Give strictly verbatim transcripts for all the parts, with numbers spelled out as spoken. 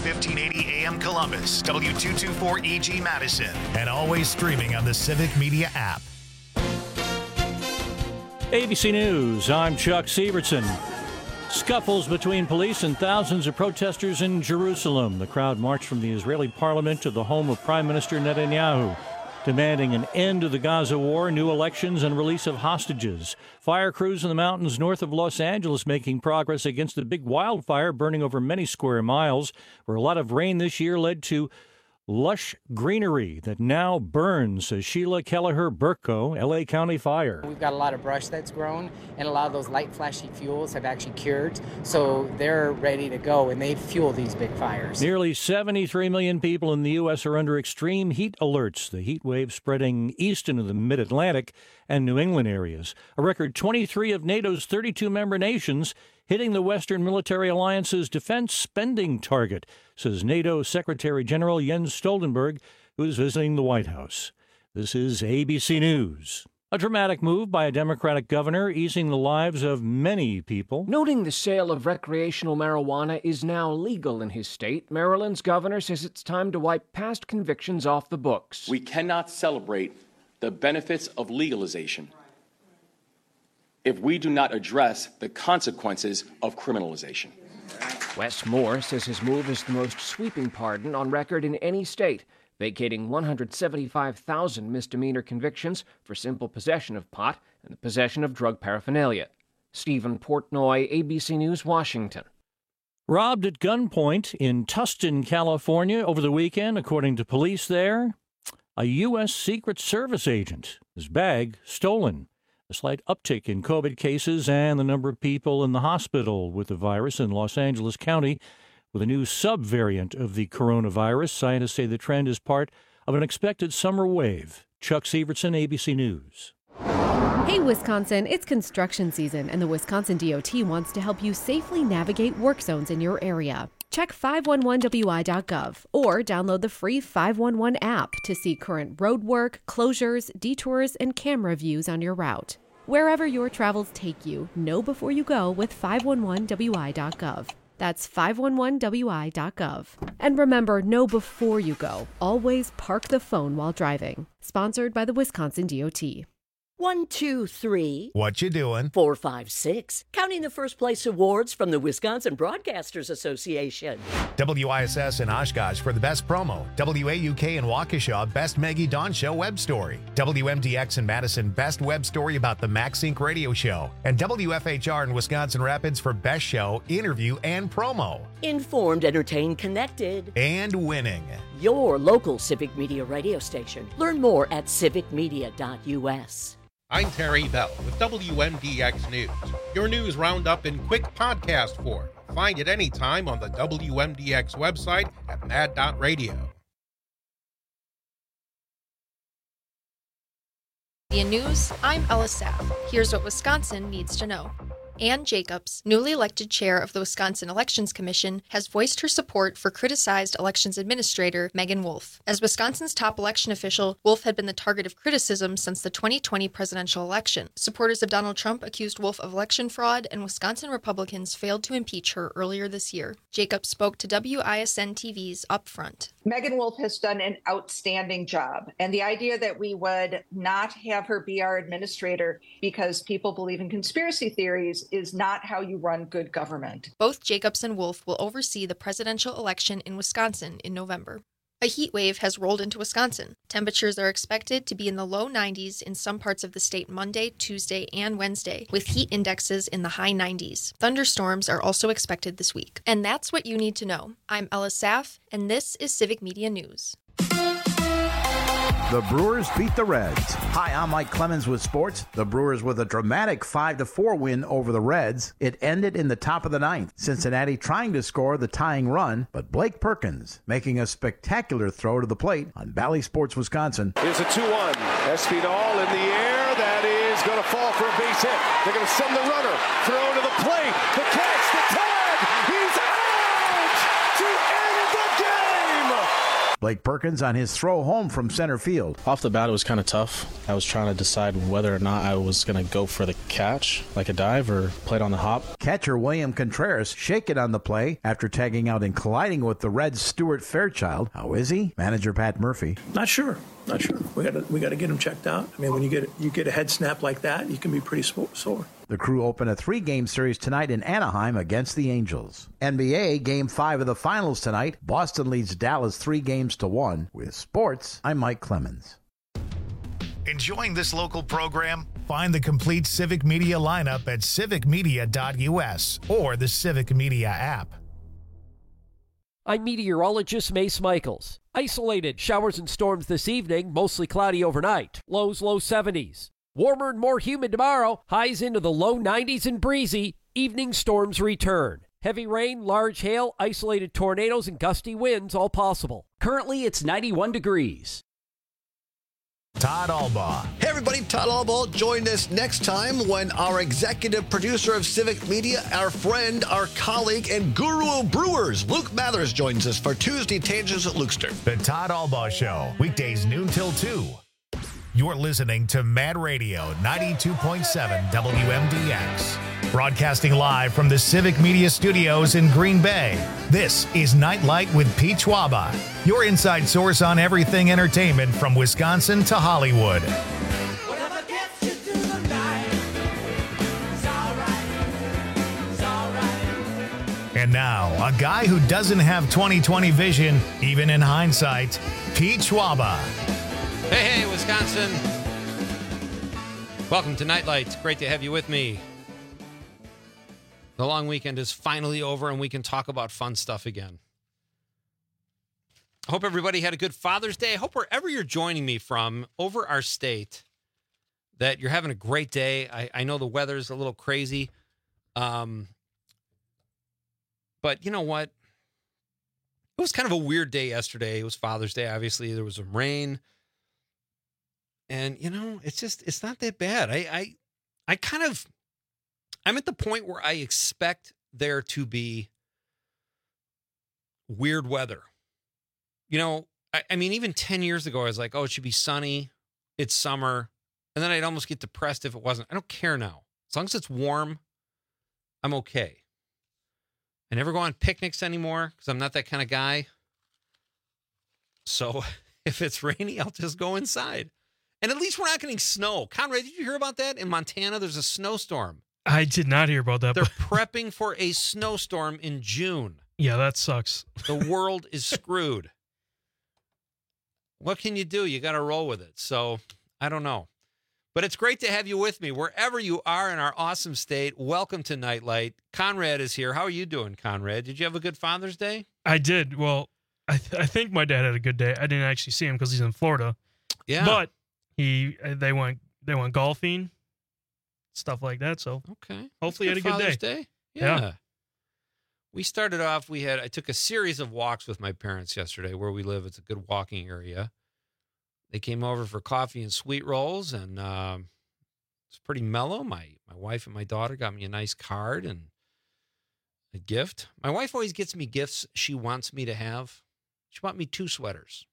fifteen eighty A M Columbus, W two twenty-four E G Madison, and always streaming on the Civic Media app. A B C News, I'm Chuck Sievertson. Scuffles between police and thousands of protesters in Jerusalem. The crowd marched from the Israeli parliament to the home of Prime Minister Netanyahu, demanding an end to the Gaza war, new elections, and release of hostages. Fire crews in the mountains north of Los Angeles making progress against the big wildfire burning over many square miles, where a lot of rain this year led to lush greenery that now burns, says Sheila Kelleher-Burko, L A County Fire. We've got a lot of brush that's grown, and a lot of those light flashy fuels have actually cured, so they're ready to go, and they fuel these big fires. Nearly seventy-three million people in the U S are under extreme heat alerts, the heat wave spreading east into the mid-Atlantic and New England areas. A record twenty-three of NATO's thirty-two member nations hitting the Western Military Alliance's defense spending target, says NATO Secretary General Jens Stoltenberg, who is visiting the White House. This is A B C News. A dramatic move by a Democratic governor easing the lives of many people. Noting the sale of recreational marijuana is now legal in his state, Maryland's governor says it's time to wipe past convictions off the books. We cannot celebrate the benefits of legalization if we do not address the consequences of criminalization. Wes Moore says his move is the most sweeping pardon on record in any state, vacating one hundred seventy-five thousand misdemeanor convictions for simple possession of pot and the possession of drug paraphernalia. Stephen Portnoy, A B C News, Washington. Robbed at gunpoint in Tustin, California over the weekend, according to police there. A U S Secret Service agent, his bag stolen. A slight uptick in COVID cases and the number of people in the hospital with the virus in Los Angeles County with a new subvariant of the coronavirus. Scientists say the trend is part of an expected summer wave. Chuck Sievertson, A B C News. Hey, Wisconsin, it's construction season, and the Wisconsin D O T wants to help you safely navigate work zones in your area. Check five one one W I dot gov or download the free five one one app to see current road work, closures, detours, and camera views on your route. Wherever your travels take you, know before you go with five one one W I dot gov. That's five one one W I dot gov. And remember, know before you go. Always park the phone while driving. Sponsored by the Wisconsin D O T. One, two, three. What you doing? Four, five, six. Counting the first place awards from the Wisconsin Broadcasters Association. W I S S in Oshkosh for the best promo. W A U K in Waukesha, best Maggie Dawn Show web story. W M D X in Madison, best web story about the MaxSync radio show. And W F H R in Wisconsin Rapids for best show, interview, and promo. Informed, entertained, connected. And winning. Your local Civic Media radio station. Learn more at civic media dot U S. I'm Terry Bell with W M D X News, your news roundup in quick podcast form. Find it anytime on the W M D X website at mad dot radio. In news, I'm Ella Saff. Here's what Wisconsin needs to know. Ann Jacobs, newly elected chair of the Wisconsin Elections Commission, has voiced her support for criticized elections administrator Megan Wolf. As Wisconsin's top election official, Wolf had been the target of criticism since the twenty twenty presidential election. Supporters of Donald Trump accused Wolf of election fraud, and Wisconsin Republicans failed to impeach her earlier this year. Jacobs spoke to W I S N T V's Upfront. Megan Wolf has done an outstanding job, and the idea that we would not have her be our administrator because people believe in conspiracy theories is not how you run good government. Both Jacobs and Wolf will oversee the presidential election in Wisconsin in November. A heat wave has rolled into Wisconsin. Temperatures are expected to be in the low nineties in some parts of the state Monday, Tuesday, and Wednesday, with heat indexes in the high nineties. Thunderstorms are also expected this week. And that's what you need to know. I'm Ella Saff, and this is Civic Media News. The Brewers beat the Reds. Hi, I'm Mike Clemens with sports. The Brewers with a dramatic five to four win over the Reds. It ended in the top of the ninth. Cincinnati trying to score the tying run, but Blake Perkins making a spectacular throw to the plate on Bally Sports, Wisconsin. Here's a two one. Espinal in the air. That is going to fall for a base hit. They're going to send the runner. Throw to the plate. The catch. The tag. He's out to end the game. Blake Perkins on his throw home from center field. Off the bat, it was kind of tough. I was trying to decide whether or not I was going to go for the catch, like a dive, or play it on the hop. Catcher William Contreras shaken on the play after tagging out and colliding with the Reds' Stuart Fairchild. How is he? Manager Pat Murphy. Not sure. Not sure. We got to we got to get him checked out. I mean, when you get you get a head snap like that, you can be pretty sore. The Crew open a three-game series tonight in Anaheim against the Angels. N B A Game five of the Finals tonight. Boston leads Dallas three games to one. With sports, I'm Mike Clemens. Enjoying this local program? Find the complete Civic Media lineup at civic media dot u s or the Civic Media app. I'm meteorologist Mace Michaels. Isolated showers and storms this evening, mostly cloudy overnight. Lows low seventies. Warmer and more humid tomorrow, highs into the low nineties and breezy. Evening storms return. Heavy rain, large hail, isolated tornadoes, and gusty winds all possible. Currently, it's ninety-one degrees. Todd Albaugh. Hey everybody, Todd Albaugh. Join us next time when our executive producer of Civic Media, our friend, our colleague, and guru of brewers, Luke Mathers, joins us for Tuesday Tangents at Lukester. The Todd Albaugh Show, weekdays noon till two. You're listening to Mad Radio ninety-two point seven W M D X. Broadcasting live from the Civic Media Studios in Green Bay. This is Nightlight with Pete Schwaba, your inside source on everything entertainment from Wisconsin to Hollywood. And now, a guy who doesn't have twenty twenty vision, even in hindsight, Pete Schwaba. Hey, hey, Wisconsin. Welcome to Nightlight. Great to have you with me. The long weekend is finally over, and we can talk about fun stuff again. I hope everybody had a good Father's Day. I hope wherever you're joining me from over our state that you're having a great day. I, I know the weather's a little crazy. Um, but you know what? It was kind of a weird day yesterday. It was Father's Day. Obviously, there was some rain. And, you know, it's just, it's not that bad. I, I, I kind of, I'm at the point where I expect there to be weird weather. You know, I, I mean, even ten years ago, I was like, oh, it should be sunny. It's summer. And then I'd almost get depressed if it wasn't. I don't care now. As long as it's warm, I'm okay. I never go on picnics anymore because I'm not that kind of guy. So if it's rainy, I'll just go inside. And at least we're not getting snow. Conrad, did you hear about that? In Montana, there's a snowstorm. I did not hear about that. They're prepping for a snowstorm in June. Yeah, that sucks. The world is screwed. What can you do? You got to roll with it. So, I don't know. But it's great to have you with me. Wherever you are in our awesome state, welcome to Nightlight. Conrad is here. How are you doing, Conrad? Did you have a good Father's Day? I did. Well, I th- I think my dad had a good day. I didn't actually see him because he's in Florida. Yeah. But he they went they went golfing, stuff like that. So okay, hopefully he had a good Father's day. day. Yeah. yeah. We started off. We had I took a series of walks with my parents yesterday. Where we live, it's a good walking area. They came over for coffee and sweet rolls, and um, it's pretty mellow. My my wife and my daughter got me a nice card and a gift. My wife always gets me gifts she wants me to have. She bought me two sweaters.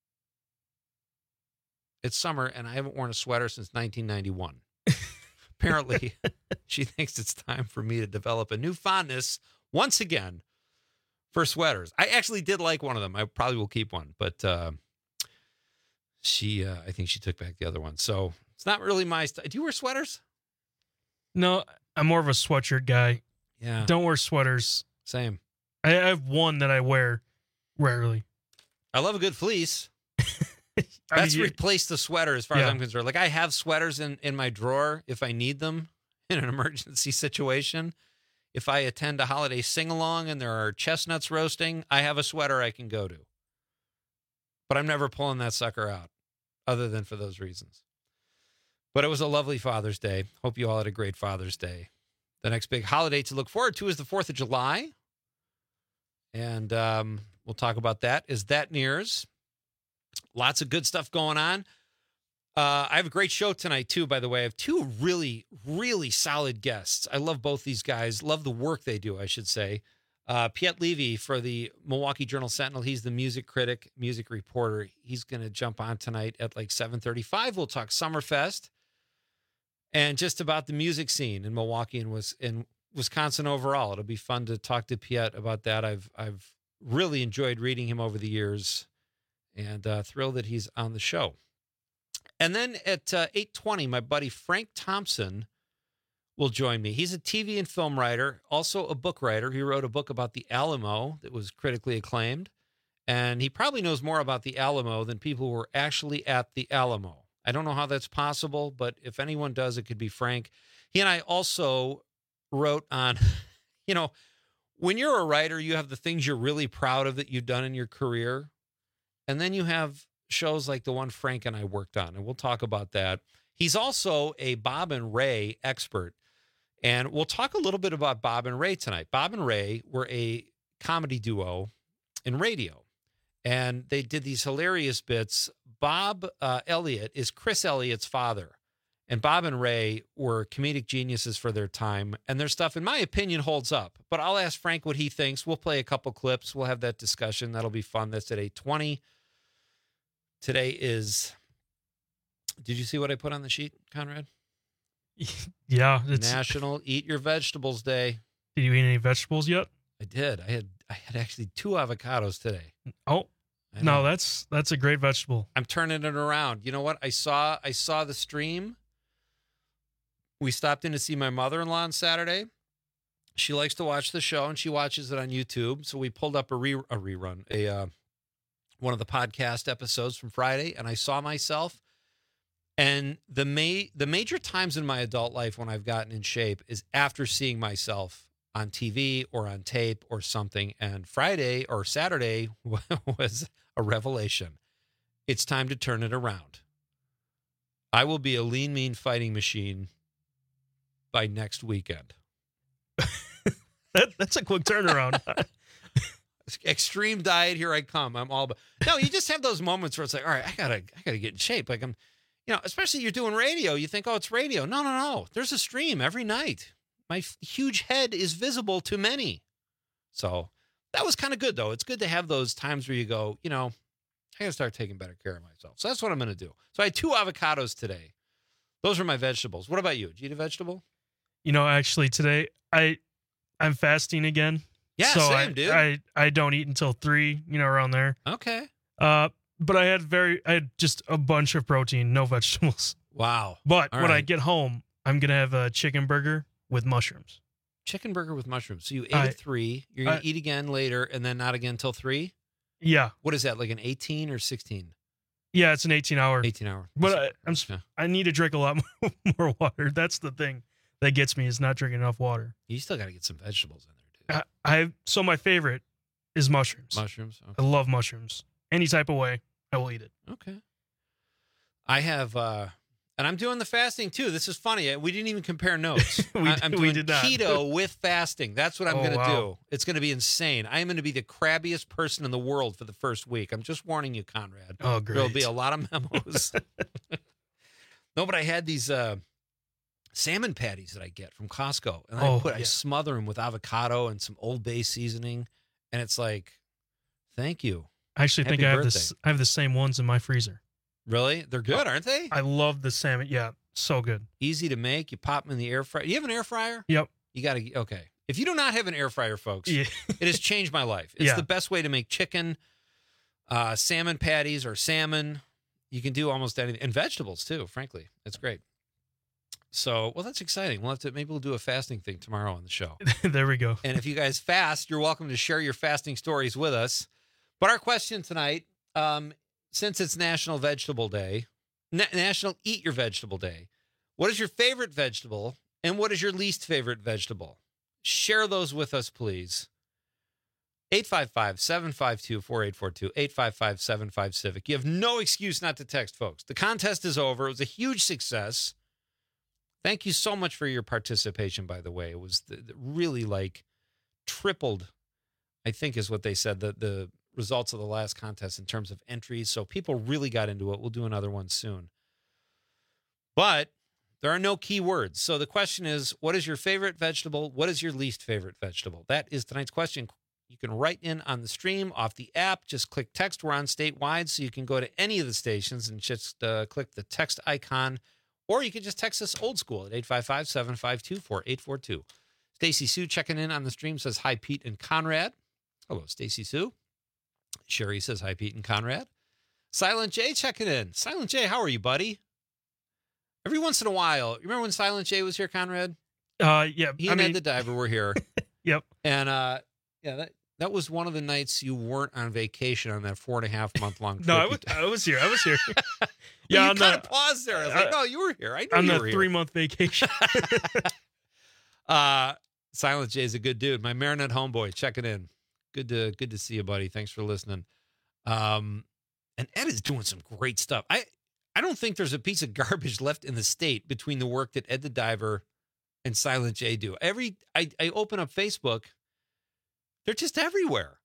It's summer, and I haven't worn a sweater since nineteen ninety-one. Apparently, she thinks it's time for me to develop a new fondness, once again, for sweaters. I actually did like one of them. I probably will keep one, but uh, she, uh, I think she took back the other one. So it's not really my style. Do you wear sweaters? No, I'm more of a sweatshirt guy. Yeah. Don't wear sweaters. Same. I have one that I wear rarely. I love a good fleece. That's I mean, replaced the sweater as far yeah. as I'm concerned. Like, I have sweaters in, in my drawer if I need them in an emergency situation. If I attend a holiday sing-along and there are chestnuts roasting, I have a sweater I can go to. But I'm never pulling that sucker out other than for those reasons. But it was a lovely Father's Day. Hope you all had a great Father's Day. The next big holiday to look forward to is the fourth of July. And um, we'll talk about that as that nears. Lots of good stuff going on. Uh, I have a great show tonight, too, by the way. I have two really, really solid guests. I love both these guys. Love the work they do, I should say. Uh, Piet Levy for the Milwaukee Journal Sentinel. He's the music critic, music reporter. He's going to jump on tonight at like seven thirty-five. We'll talk Summerfest and just about the music scene in Milwaukee and was in Wisconsin overall. It'll be fun to talk to Piet about that. I've I've really enjoyed reading him over the years, and uh, thrilled that he's on the show. And then at uh, eight twenty, my buddy Frank Thompson will join me. He's a T V and film writer, also a book writer. He wrote a book about the Alamo that was critically acclaimed, and he probably knows more about the Alamo than people who were actually at the Alamo. I don't know how that's possible, but if anyone does, it could be Frank. He and I also wrote on, you know, when you're a writer, you have the things you're really proud of that you've done in your career, and then you have shows like the one Frank and I worked on, and we'll talk about that. He's also a Bob and Ray expert. And we'll talk a little bit about Bob and Ray tonight. Bob and Ray were a comedy duo in radio, and they did these hilarious bits. Bob uh, Elliott is Chris Elliott's father, and Bob and Ray were comedic geniuses for their time, and their stuff, in my opinion, holds up. But I'll ask Frank what he thinks. We'll play a couple clips. We'll have that discussion. That'll be fun. That's at eight twenty. Today is, did you see what I put on the sheet, Conrad? Yeah, it's National Eat Your Vegetables Day. Did you eat any vegetables yet? I did. I had I had actually two avocados today. Oh, no, that's that's a great vegetable. I'm turning it around. You know what? I saw I saw the stream. We stopped in to see my mother-in-law on Saturday. She likes to watch the show, and she watches it on YouTube. So we pulled up a, re, a rerun, a uh, one of the podcast episodes from Friday, and I saw myself. And the ma- the major times in my adult life when I've gotten in shape is after seeing myself on T V or on tape or something. And Friday or Saturday was a revelation. It's time to turn it around. I will be a lean, mean fighting machine by next weekend. that, that's a quick turnaround. Extreme diet, here I come. I'm all about. No, you just have those moments where it's like, all right, I gotta, I gotta get in shape. Like I'm. You know, especially you're doing radio, you think, oh, it's radio. No, no, no. There's a stream every night. My f- huge head is visible to many. So that was kind of good, though. It's good to have those times where you go, you know, I got to start taking better care of myself. So that's what I'm going to do. So I had two avocados today. Those are my vegetables. What about you? Did you eat a vegetable? You know, actually today, I, I'm fasting again. Yeah, so same, I, dude. I, I don't eat until three, you know, around there. Okay. Uh, But I had very, I had just a bunch of protein, no vegetables. Wow. But All when right. I get home, I'm going to have a chicken burger with mushrooms. Chicken burger with mushrooms. So you ate I- at three. You're going I- to eat again later and then not again until three? Yeah. What is that, like an eighteen or sixteen? Yeah, it's an eighteen hour. eighteen hour. But I, I'm, s- Yeah. I need to drink a lot more, more water. That's the thing that gets me is not drinking enough water. You still got to get some vegetables in there, dude. I, I So my favorite is mushrooms. Mushrooms? Okay. I love mushrooms. Any type of way, I will eat it. Okay. I have, uh, and I'm doing the fasting too. This is funny. We didn't even compare notes. We- I, I'm we doing did not. keto with fasting. That's what I'm Oh, going to wow. do. It's going to be insane. I am going to be the crabbiest person in the world for the first week. I'm just warning you, Conrad. Oh, great. There'll be a lot of memos. No, but I had these uh, salmon patties that I get from Costco, and I Oh, put I yeah. smother them with avocado and some Old Bay seasoning, and it's like, thank you. I actually Happy think I have birthday. this. I have the same ones in my freezer. Really? They're good, aren't they? I love the salmon. Yeah, so good. Easy to make. You pop them in the air fryer. You have an air fryer? Yep. You got to, okay. If you do not have an air fryer, folks, Yeah. it has changed my life. It's Yeah. the best way to make chicken, uh, salmon patties or salmon. You can do almost anything. And vegetables, too, frankly. It's great. So, well, that's exciting. We'll have to, maybe we'll do a fasting thing tomorrow on the show. There we go. And if you guys fast, you're welcome to share your fasting stories with us. But our question tonight, um, since it's National Vegetable Day, Na- National Eat Your Vegetable Day, what is your favorite vegetable and what is your least favorite vegetable? Share those with us, please. eight five five, seven five two, four eight four two, eight five five, seven five, CIVIC. You have no excuse not to text, folks. The contest is over. It was a huge success. Thank you so much for your participation, by the way. It was the, the really like tripled, I think is what they said, the, the results of the last contest in terms of entries. So people really got into it. We'll do another one soon. But There are no key words. So the question is, what is your favorite vegetable? What is your least favorite vegetable? That is tonight's question. You can write in on the stream off the app. Just click text. We're on statewide, so you can go to any of the stations and just uh, click the text icon. Or you can just text us old school at eight five five, seven five two, four eight four two. Stacy Sue checking in on the stream says, hi, Pete and Conrad. Hello, Stacy Sue. Sherry says, hi, Pete and Conrad. Silent J checking in. Silent J, how are you, buddy? Every once in a while, you remember when Silent J was here, Conrad? Uh, yeah. He I and mean, Ed the Diver were here. Yep. And uh, yeah, that, that was one of the nights you weren't on vacation on that four and a half month long trip. No, I was, I was here. I was here. yeah, yeah, you on kind of the, paused there. I was like, no, you were here. I knew on you the were three here. month vacation. uh, Silent J is a good dude. My Marinette homeboy checking in. Good to good to see you, buddy. Thanks for listening. Um, and Ed is doing some great stuff. I I don't think there's a piece of garbage left in the state between the work that Ed the Diver and Silent J do. Every I, I open up Facebook, they're just everywhere.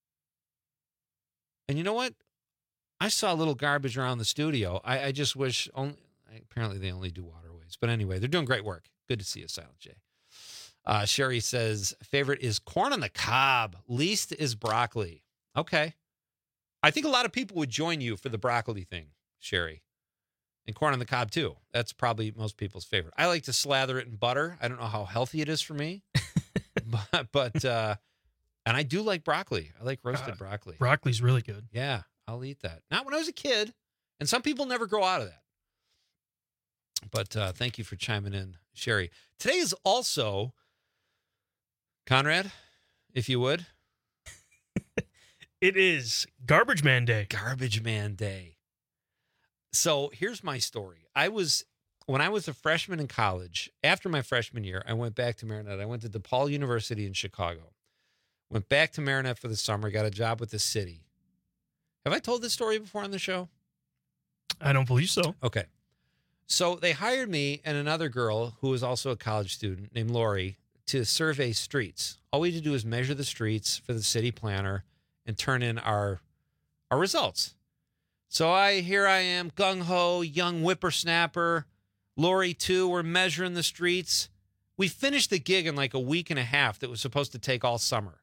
And you know what? I saw a little garbage around the studio. I, I just wish only apparently they only do waterways. But anyway, they're doing great work. Good to see you, Silent J. Uh, Sherry says, favorite is corn on the cob. Least is broccoli. Okay. I think a lot of people would join you for the broccoli thing, Sherry. And corn on the cob, too. That's probably most people's favorite. I like to slather it in butter. I don't know how healthy it is for me. but, but uh, and I do like broccoli. I like roasted uh, broccoli. Broccoli's really good. Yeah, I'll eat that. Not when I was a kid. And some people never grow out of that. But uh, thank you for chiming in, Sherry. Today is also... Conrad, if you would. It is Garbage Man Day. Garbage Man Day. So here's my story. I was, when I was a freshman in college, after my freshman year, I went back to Marinette. I went to DePaul University in Chicago. Went back to Marinette for the summer, got a job with the city. Have I told this story before on the show? I don't believe so. Okay. So they hired me and another girl who was also a college student named Lori to survey streets. All we had to do is measure the streets for the city planner and turn in our our results. So I here I am, gung-ho, young whippersnapper. Lori, too, we're measuring the streets. We finished the gig in like a week and a half that was supposed to take all summer.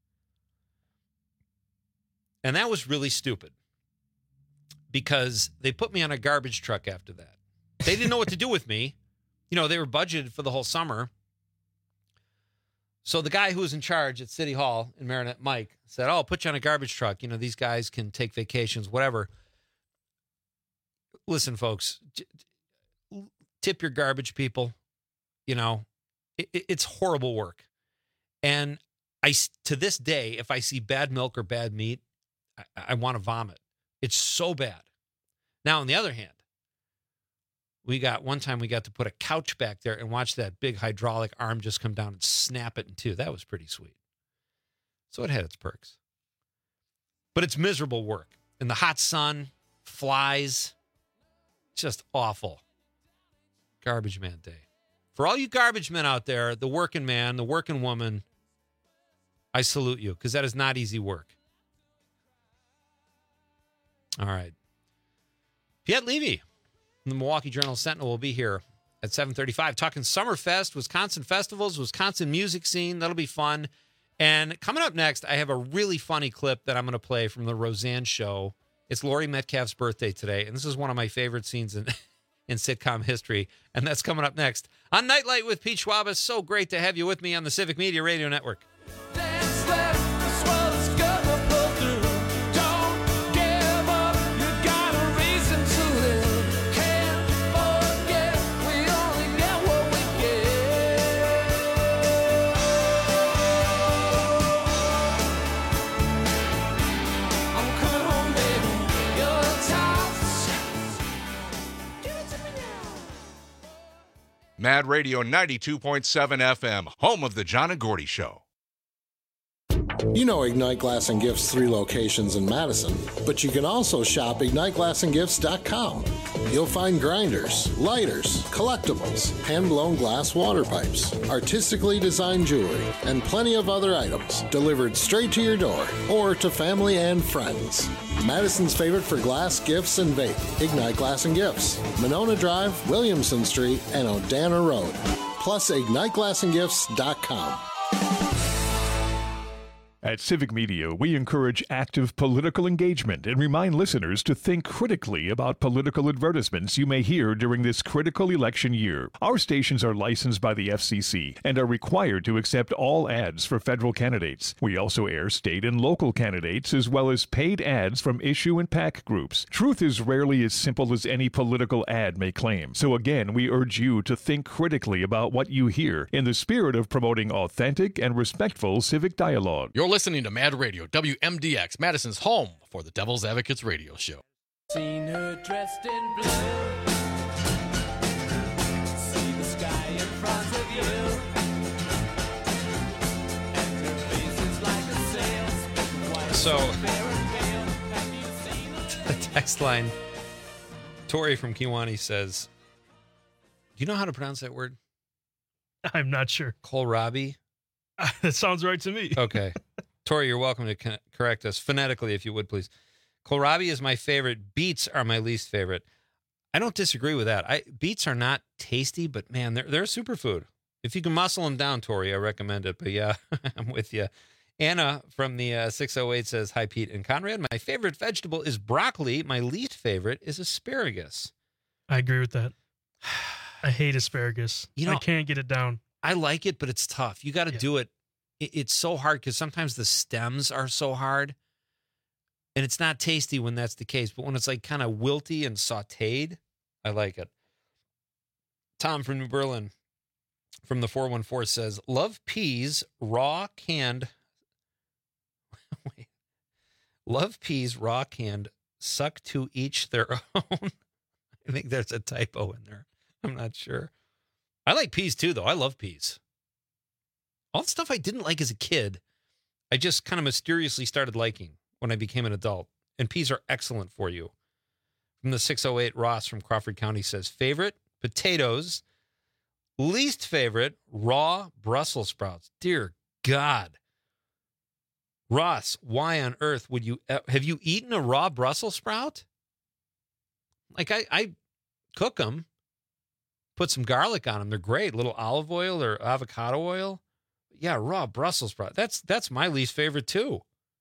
And that was really stupid because they put me on a garbage truck after that. They didn't know what to do with me. You know, they were budgeted for the whole summer. So the guy who was in charge at City Hall in Marinette, Mike, said, oh, I'll put you on a garbage truck. You know, these guys can take vacations, whatever. Listen, folks, tip your garbage people. You know, it, it's horrible work. And I, to this day, if I see bad milk or bad meat, I, I want to vomit. It's so bad. Now, on the other hand, we got one time we got to put a couch back there and watch that big hydraulic arm just come down and snap it in two. That was pretty sweet. So it had its perks. But it's miserable work. In the hot sun, flies, just awful. Garbage Man Day. For all you garbage men out there, the working man, the working woman, I salute you because that is not easy work. All right. Piet Levy. The Milwaukee Journal Sentinel will be here at seven thirty-five talking Summerfest, Wisconsin festivals, Wisconsin music scene. That'll be fun. And coming up next, I have a really funny clip that I'm going to play from the Roseanne show. It's Laurie Metcalf's birthday today, and this is one of my favorite scenes in, in sitcom history, and that's coming up next on Nightlight with Pete Schwabus. So great to have you with me on the Civic Media Radio Network. Mad Radio ninety-two point seven F M, home of the John and Gordy Show. You know Ignite Glass and Gifts' three locations in Madison, but you can also shop ignite glass and gifts dot com. You'll find grinders, lighters, collectibles, hand-blown glass water pipes, artistically designed jewelry, and plenty of other items delivered straight to your door or to family and friends. Madison's favorite for glass, gifts, and vape, Ignite Glass and Gifts, Monona Drive, Williamson Street, and Odana Road. Plus ignite glass and gifts dot com. At Civic Media, we encourage active political engagement and remind listeners to think critically about political advertisements you may hear during this critical election year. Our stations are licensed by the F C C and are required to accept all ads for federal candidates. We also air state and local candidates as well as paid ads from issue and PAC groups. Truth is rarely as simple as any political ad may claim. So again, we urge you to think critically about what you hear in the spirit of promoting authentic and respectful civic dialogue. You're listening to Mad Radio, W M D X, Madison's home for the Devil's Advocates radio show. Seen her dressed in blue. See the sky in front of you. And her face is like a sail. So, the text line, Tori from Kiwani says, do you know how to pronounce that word? I'm not sure. Kohlrabi? That sounds right to me. Okay. Tori, you're welcome to co- correct us phonetically, if you would, please. Kohlrabi is my favorite. Beets are my least favorite. I don't disagree with that. I beets are not tasty, but man, they're they're a superfood. If you can muscle them down, Tori, I recommend it. But yeah, I'm with you. Anna from the uh, six oh eight says, hi, Pete and Conrad. My favorite vegetable is broccoli. My least favorite is asparagus. I agree with that. I hate asparagus. You know, I can't get it down. I like it, but it's tough. You got to yeah. do it. It's so hard because sometimes the stems are so hard, and it's not tasty when that's the case. But when it's like kind of wilty and sautéed, I like it. Tom from New Berlin from the four one four says, love peas, raw canned. Wait. Love peas, raw canned, suck to each their own. I think there's a typo in there. I'm not sure. I like peas too, though. I love peas. All the stuff I didn't like as a kid, I just kind of mysteriously started liking when I became an adult. And peas are excellent for you. From the six oh eight, Ross from Crawford County says, favorite, potatoes. Least favorite, raw Brussels sprouts. Dear God. Ross, why on earth would you, uh, have you eaten a raw Brussels sprout? Like I, I cook them, put some garlic on them. They're great. A little olive oil or avocado oil. Yeah, raw Brussels sprout. That's that's my least favorite too.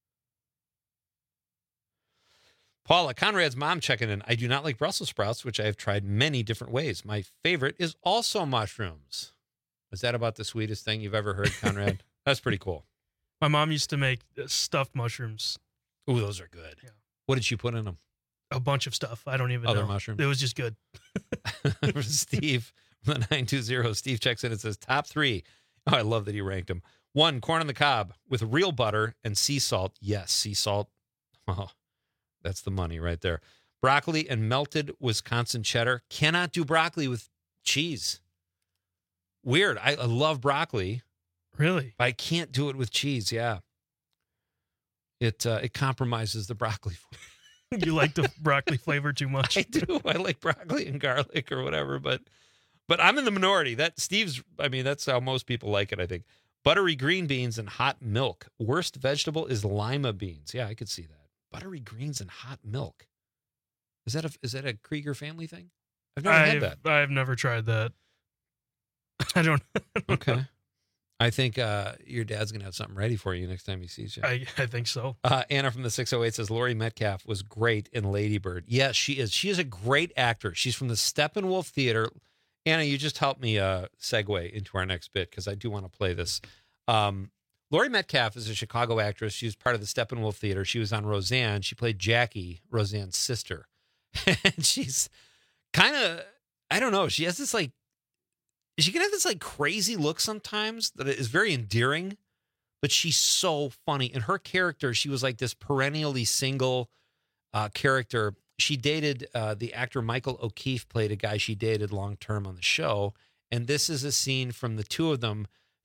Paula, Conrad's mom checking in. I do not like Brussels sprouts, which I have tried many different ways. My favorite is also mushrooms. Is that about the sweetest thing you've ever heard, Conrad? That's pretty cool. My mom used to make stuffed mushrooms. Ooh, those are good. Yeah. What did she put in them? A bunch of stuff. I don't even Other know. mushrooms? It was just good. Steve, the nine two zero, Steve checks in and says, top three. Oh, I love that he ranked them. One, corn on the cob with real butter and sea salt. Yes, sea salt. Oh, that's the money right there. Broccoli and melted Wisconsin cheddar. Cannot do broccoli with cheese. Weird. I, I love broccoli. Really? But I can't do it with cheese. Yeah. It uh, it compromises the broccoli. You like the broccoli flavor too much? I do. I like broccoli and garlic or whatever, but but I'm in the minority. That Steve's, I mean, that's how most people like it, I think. Buttery green beans and hot milk. Worst vegetable is lima beans. Yeah, I could see that. Buttery greens and hot milk. Is that a is that a Krieger family thing? I've never I've, had that. I've never tried that. I don't. Okay. I think uh, your dad's going to have something ready for you next time he sees you. I, I think so. Uh, Anna from the six oh eight says, Laurie Metcalf was great in Lady Bird. Yes, she is. She is a great actor. She's from the Steppenwolf Theater. Anna, you just helped me uh, segue into our next bit because I do want to play this. Um, Laurie Metcalf is a Chicago actress. She was part of the Steppenwolf Theater. She was on Roseanne. She played Jackie, Roseanne's sister. And she's kind of, I don't know, she has this like, she can have this like crazy look sometimes that is very endearing, but she's so funny. And her character, she was like this perennially single uh, character. She dated uh, the actor Michael O'Keefe, played a guy she dated long term on the show. And this is a scene from the two of them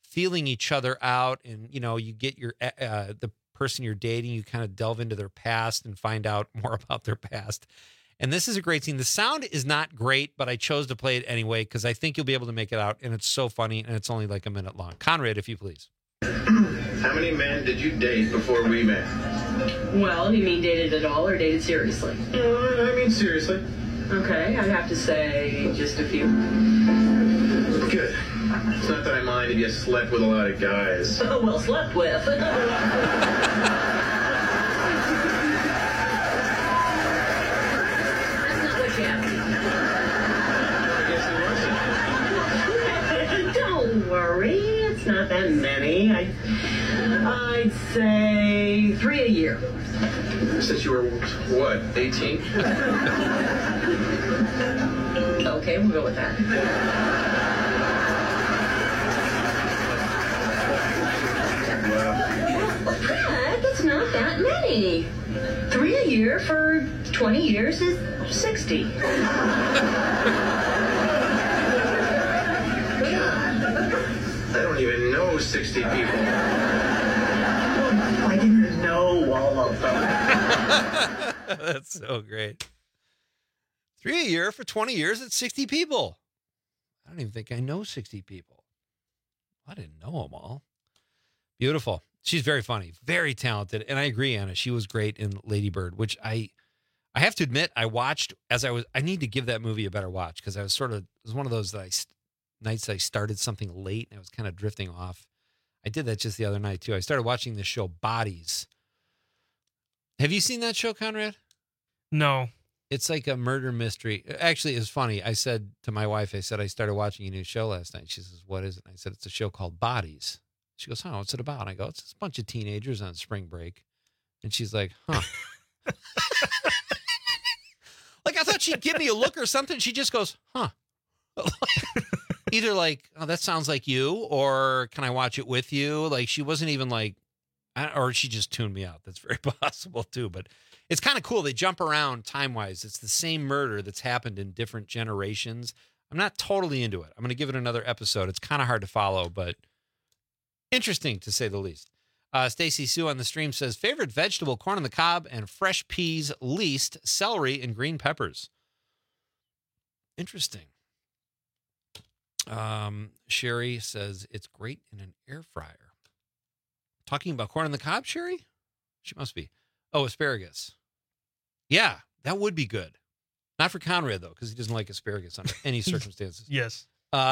feeling each other out, and you know, you get your uh, the person you're dating, you kind of delve into their past and find out more about their past. And this is a great scene. The sound is not great, but I chose to play it anyway because I think you'll be able to make it out, and it's so funny, and it's only like a minute long. Conrad, if you please. How many men did you date before we met? Well, you mean dated at all or dated seriously? Uh, I mean seriously. Okay, I have to say just a few. Good. It's not that I mind if you slept with a lot of guys. Oh, well, slept with. That's not what you asked. Don't worry, it's not that many. I, I'd say three a year. Since you were, what, eighteen? Okay, we'll go with that. Well, Fred, that's not that many. Three a year for twenty years is sixty. God, I don't even know sixty people. I didn't know all of them. That's so great. Three a year for twenty years, it's sixty people. I don't even think I know sixty people. I didn't know them all. Beautiful. She's very funny, very talented. And I agree, Anna. She was great in Lady Bird, which I I have to admit, I watched as I was, I need to give that movie a better watch because I was sort of, it was one of those that I, nights I started something late and I was kind of drifting off. I did that just the other night too. I started watching this show, Bodies. Have you seen that show, Conrad? No. It's like a murder mystery. Actually, it's funny. I said to my wife, I said, I started watching a new show last night. She says, what is it? And I said, it's a show called Bodies. She goes, huh, what's it about? And I go, it's a bunch of teenagers on spring break. And she's like, huh. Like, I thought she'd give me a look or something. She just goes, huh. Either like, oh, that sounds like you, or can I watch it with you? Like, she wasn't even like, or she just tuned me out. That's very possible too. But it's kind of cool. They jump around time-wise. It's the same murder that's happened in different generations. I'm not totally into it. I'm going to give it another episode. It's kind of hard to follow, but interesting to say the least. Uh, Stacy Sue on the stream says, favorite vegetable, corn on the cob and fresh peas, least celery and green peppers. Interesting. Um, Sherry says, it's great in an air fryer. Talking about corn on the cob, Sherry? She must be. Oh, asparagus. Yeah, that would be good. Not for Conrad, though, because he doesn't like asparagus under any circumstances. Yes. Uh,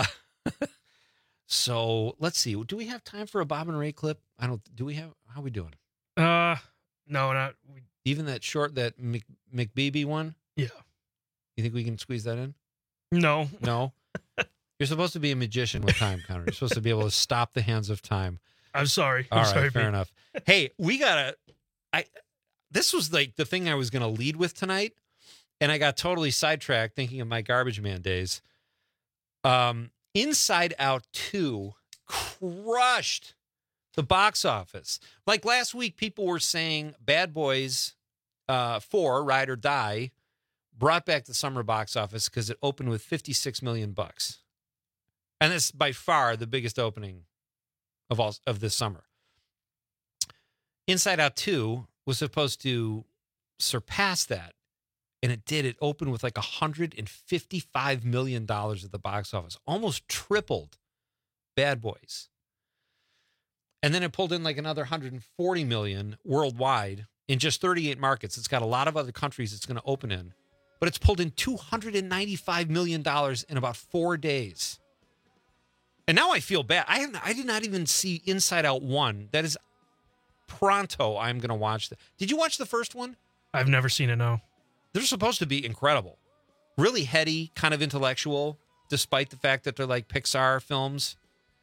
so let's see. Do we have time for a Bob and Ray clip? I don't. Do we have? How are we doing? Uh, no, not. We, Even that short, that Mc, McBeebe one? Yeah. You think we can squeeze that in? No. No? You're supposed to be a magician with time, Connor. You're supposed to be able to stop the hands of time. I'm sorry. All I'm right, sorry, fair Pete. enough. Hey, we gotta. I. This was like the thing I was gonna lead with tonight, and I got totally sidetracked thinking of my Garbage Man days. Um, Inside Out two crushed the box office. Like last week, people were saying Bad Boys uh, four, Ride or Die, brought back the summer box office because it opened with fifty-six million bucks, and it's by far the biggest opening of all of this summer. Inside Out two was supposed to surpass that, and it did. It opened with like one hundred fifty-five million dollars at the box office, almost tripled Bad Boys. And then it pulled in like another one hundred forty million dollars worldwide in just thirty-eight markets. It's got a lot of other countries it's going to open in, but it's pulled in two hundred ninety-five million dollars in about four days. And now I feel bad. I have, I did not even see Inside Out one. That is pronto. I'm going to watch that. Did you watch the first one? I've never seen it, no. They're supposed to be incredible. Really heady, kind of intellectual, despite the fact that they're like Pixar films.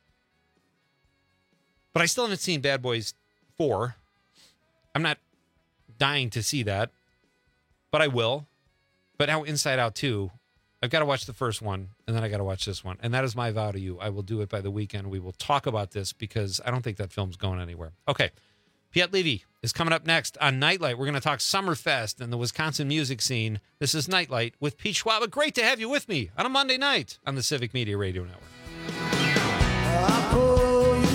But I still haven't seen Bad Boys four. I'm not dying to see that, but I will. But now Inside Out two, I've got to watch the first one, and then I got to watch this one. And that is my vow to you. I will do it by the weekend. We will talk about this because I don't think that film's going anywhere. Okay. Piet Levy is coming up next on Nightlight. We're going to talk Summerfest and the Wisconsin music scene. This is Nightlight with Pete Schwab. Great to have you with me on a Monday night on the Civic Media Radio Network. I pull you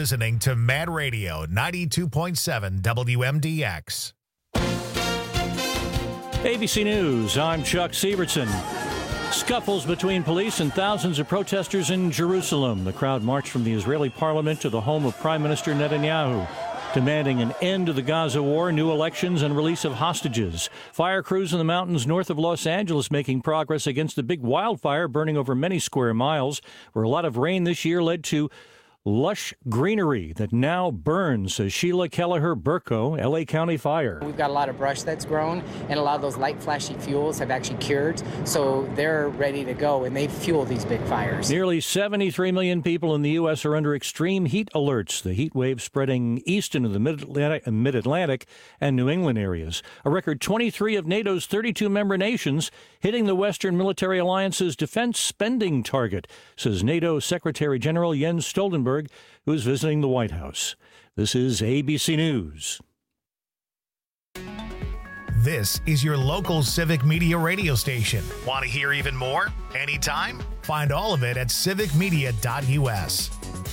listening to Mad Radio ninety-two point seven W M D X. A B C News, I'm Chuck Sievertson. Scuffles between police and thousands of protesters in Jerusalem. The crowd marched from the Israeli parliament to the home of Prime Minister Netanyahu, demanding an end to the Gaza war, new elections, and release of hostages. Fire crews in the mountains north of Los Angeles making progress against the big wildfire burning over many square miles, where a lot of rain this year led to lush greenery that now burns, says Sheila Kelleher-Burko, L A County Fire. We've got a lot of brush that's grown, and a lot of those light flashy fuels have actually cured, so they're ready to go, and they fuel these big fires. Nearly seventy-three million people in the U S are under extreme heat alerts, the heat wave spreading east into the Mid-Atlantic, Mid-Atlantic and New England areas. A record twenty-three of NATO's thirty-two member nations hitting the Western Military Alliance's defense spending target, says NATO Secretary General Jens Stoltenberg, who is visiting the White House. This is A B C News. This is your local Civic Media radio station. Want to hear even more? Anytime? Find all of it at civic media dot U S.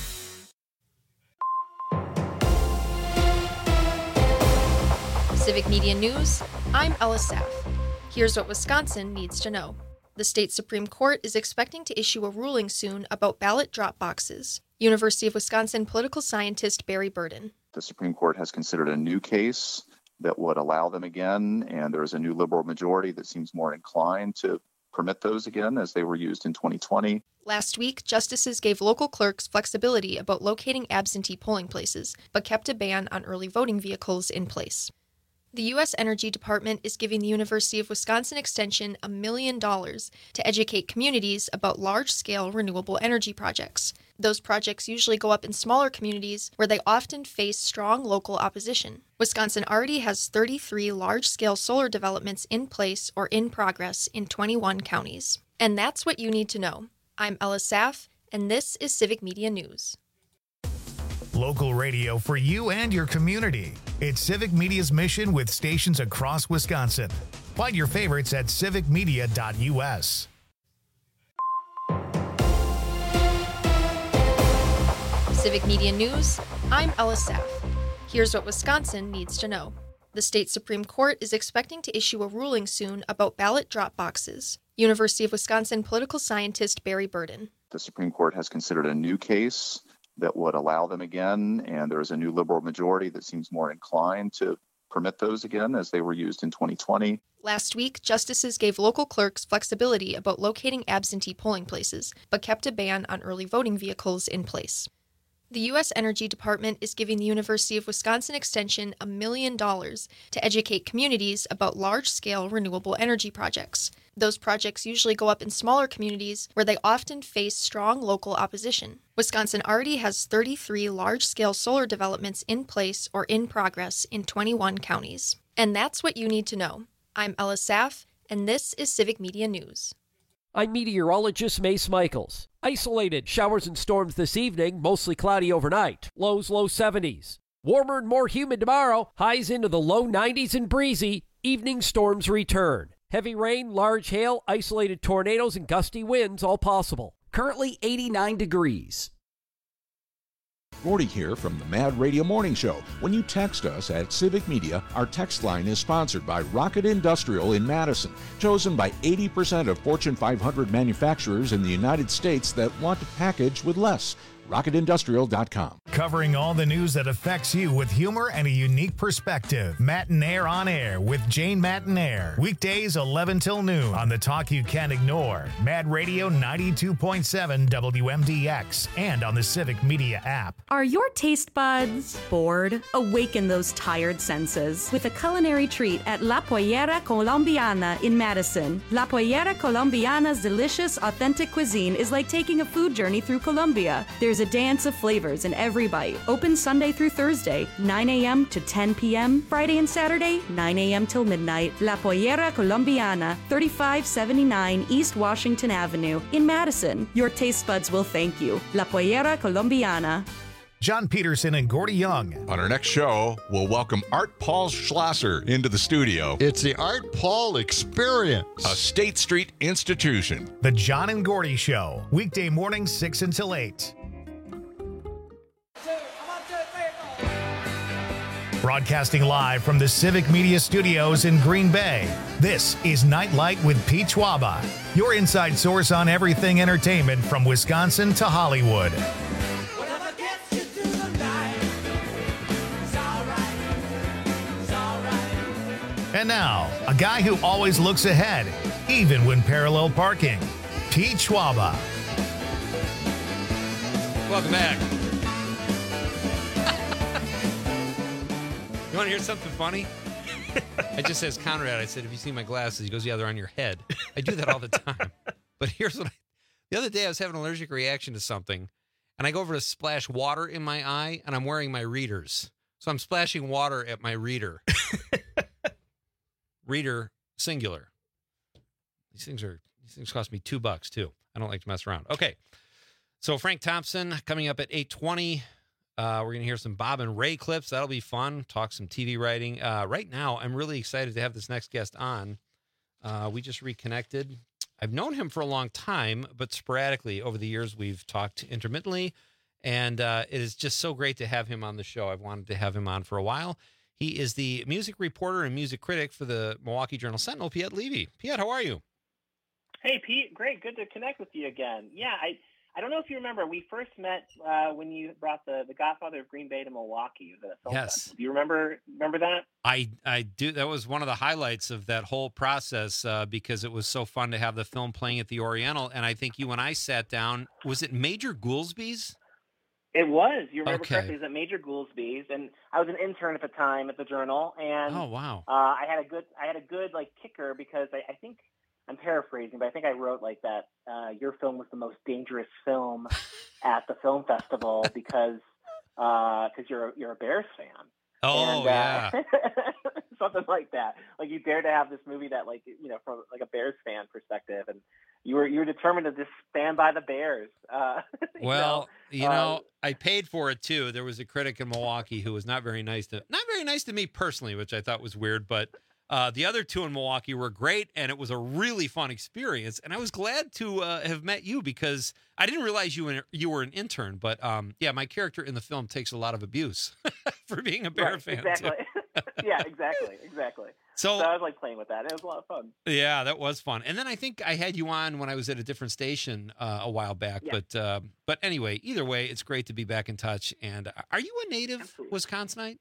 Civic Media News, I'm Ella Saff. Here's what Wisconsin needs to know. The state Supreme Court is expecting to issue a ruling soon about ballot drop boxes. University of Wisconsin political scientist Barry Burden. The Supreme Court has considered a new case that would allow them again, and there is a new liberal majority that seems more inclined to permit those again as they were used in twenty twenty. Last week, justices gave local clerks flexibility about locating absentee polling places, but kept a ban on early voting vehicles in place. The U S Energy Department is giving the University of Wisconsin Extension a million dollars to educate communities about large-scale renewable energy projects. Those projects usually go up in smaller communities where they often face strong local opposition. Wisconsin already has thirty-three large-scale solar developments in place or in progress in twenty-one counties. And that's what you need to know. I'm Ella Saff, and this is Civic Media News. Local radio for you and your community. It's Civic Media's mission with stations across Wisconsin. Find your favorites at civic media dot U S. Civic Media News, I'm Ella Saff. Here's what Wisconsin needs to know. The state Supreme Court is expecting to issue a ruling soon about ballot drop boxes. University of Wisconsin political scientist Barry Burden. The Supreme Court has considered a new case that would allow them again, and there is a new liberal majority that seems more inclined to permit those again as they were used in twenty twenty. Last week, justices gave local clerks flexibility about locating absentee polling places, but kept a ban on early voting vehicles in place. The U S Energy Department is giving the University of Wisconsin Extension a million dollars to educate communities about large-scale renewable energy projects. Those projects usually go up in smaller communities where they often face strong local opposition. Wisconsin already has thirty-three large-scale solar developments in place or in progress in twenty-one counties. And that's what you need to know. I'm Ella Saff, and this is Civic Media News. I'm meteorologist Mace Michaels. Isolated showers and storms this evening, mostly cloudy overnight. Lows low seventies. Warmer and more humid tomorrow, highs into the low nineties and breezy. Evening storms return. Heavy rain, large hail, isolated tornadoes, and gusty winds all possible. Currently eighty-nine degrees. Gordy here from the Mad Radio Morning Show. When you text us at Civic Media, our text line is sponsored by Rocket Industrial in Madison, chosen by eighty percent of Fortune five hundred manufacturers in the United States that want to package with less. rocket industrial dot com. Covering all the news that affects you with humor and a unique perspective. Matinaire on Air with Jane Matinaire. Weekdays eleven till noon on the talk you can't ignore. Mad Radio ninety-two point seven W M D X and on the Civic Media app. Are your taste buds bored? Awaken those tired senses with a culinary treat at La Pollera Colombiana in Madison. La Pollera Colombiana's delicious, authentic cuisine is like taking a food journey through Colombia. There's a dance of flavors in every bite. Open Sunday through Thursday, nine a.m. to ten p.m. Friday and Saturday, nine a.m. till midnight. La Pollera Colombiana, thirty-five seventy-nine East Washington Avenue in Madison. Your taste buds will thank you. La Pollera Colombiana. John Peterson and Gordy Young. On our next show, we'll welcome Art Paul Schlosser into the studio. It's the Art Paul Experience. A State Street institution. The John and Gordy Show. Weekday mornings, six until eight. Broadcasting live from the Civic Media Studios in Green Bay, this is Nightlight with Pete Schwaba, your inside source on everything entertainment from Wisconsin to Hollywood. And now, a guy who always looks ahead, even when parallel parking, Pete Schwaba. Welcome back. You want to hear something funny? I just asked Conrad, I said, if you see my glasses, he goes, yeah, they're on your head. I do that all the time. But here's what I, the other day I was having an allergic reaction to something, and I go over to splash water in my eye, and I'm wearing my readers. So I'm splashing water at my reader. Reader singular. These things are, these things cost me two bucks too. I don't like to mess around. Okay. So Frank Thompson coming up at eight twenty. Uh, we're going to hear some Bob and Ray clips. That'll be fun. Talk some T V writing. Uh, right now, I'm really excited to have this next guest on. Uh, we just reconnected. I've known him for a long time, but sporadically over the years, we've talked intermittently. And uh, it is just so great to have him on the show. I've wanted to have him on for a while. He is the music reporter and music critic for the Milwaukee Journal-Sentinel, Piet Levy. Piet, how are you? Hey, Pete. Great. Good to connect with you again. Yeah, I I don't know if you remember, we first met uh, when you brought the, the Godfather of Green Bay to Milwaukee. The film Yes. festival. Do you remember remember that? I, I do. That was one of the highlights of that whole process uh, because it was so fun to have the film playing at the Oriental. And I think you and I sat down. Was it Major Goolsby's? It was. You remember Okay. correctly. It was at Major Goolsby's, and I was an intern at the time at the Journal. And Oh, wow. uh, I had a good I had a good like kicker because I, I think I'm paraphrasing, but I think I wrote like that. Uh, your film was the most dangerous film at the film festival because because you're a- you're a Bears fan. Oh, and, uh, something like that. Like you dared to have this movie that, like, you know, from like a Bears fan perspective, and you were you were determined to just stand by the Bears. Uh, you Well, know? you know, Um, I paid for it too. There was a critic in Milwaukee who was not very nice to, not very nice to me personally, which I thought was weird. But uh, the other two in Milwaukee were great, and it was a really fun experience. And I was glad to uh, have met you because I didn't realize you were, you were an intern. But um, yeah, my character in the film takes a lot of abuse for being a Bear right, fan. exactly. Too. yeah, exactly, exactly. So- I was like playing with that. It was a lot of fun. Yeah, that was fun. And then I think I had you on when I was at a different station uh, a while back. Yeah. But uh, but anyway, either way, it's great to be back in touch. And are you a native Wisconsinite?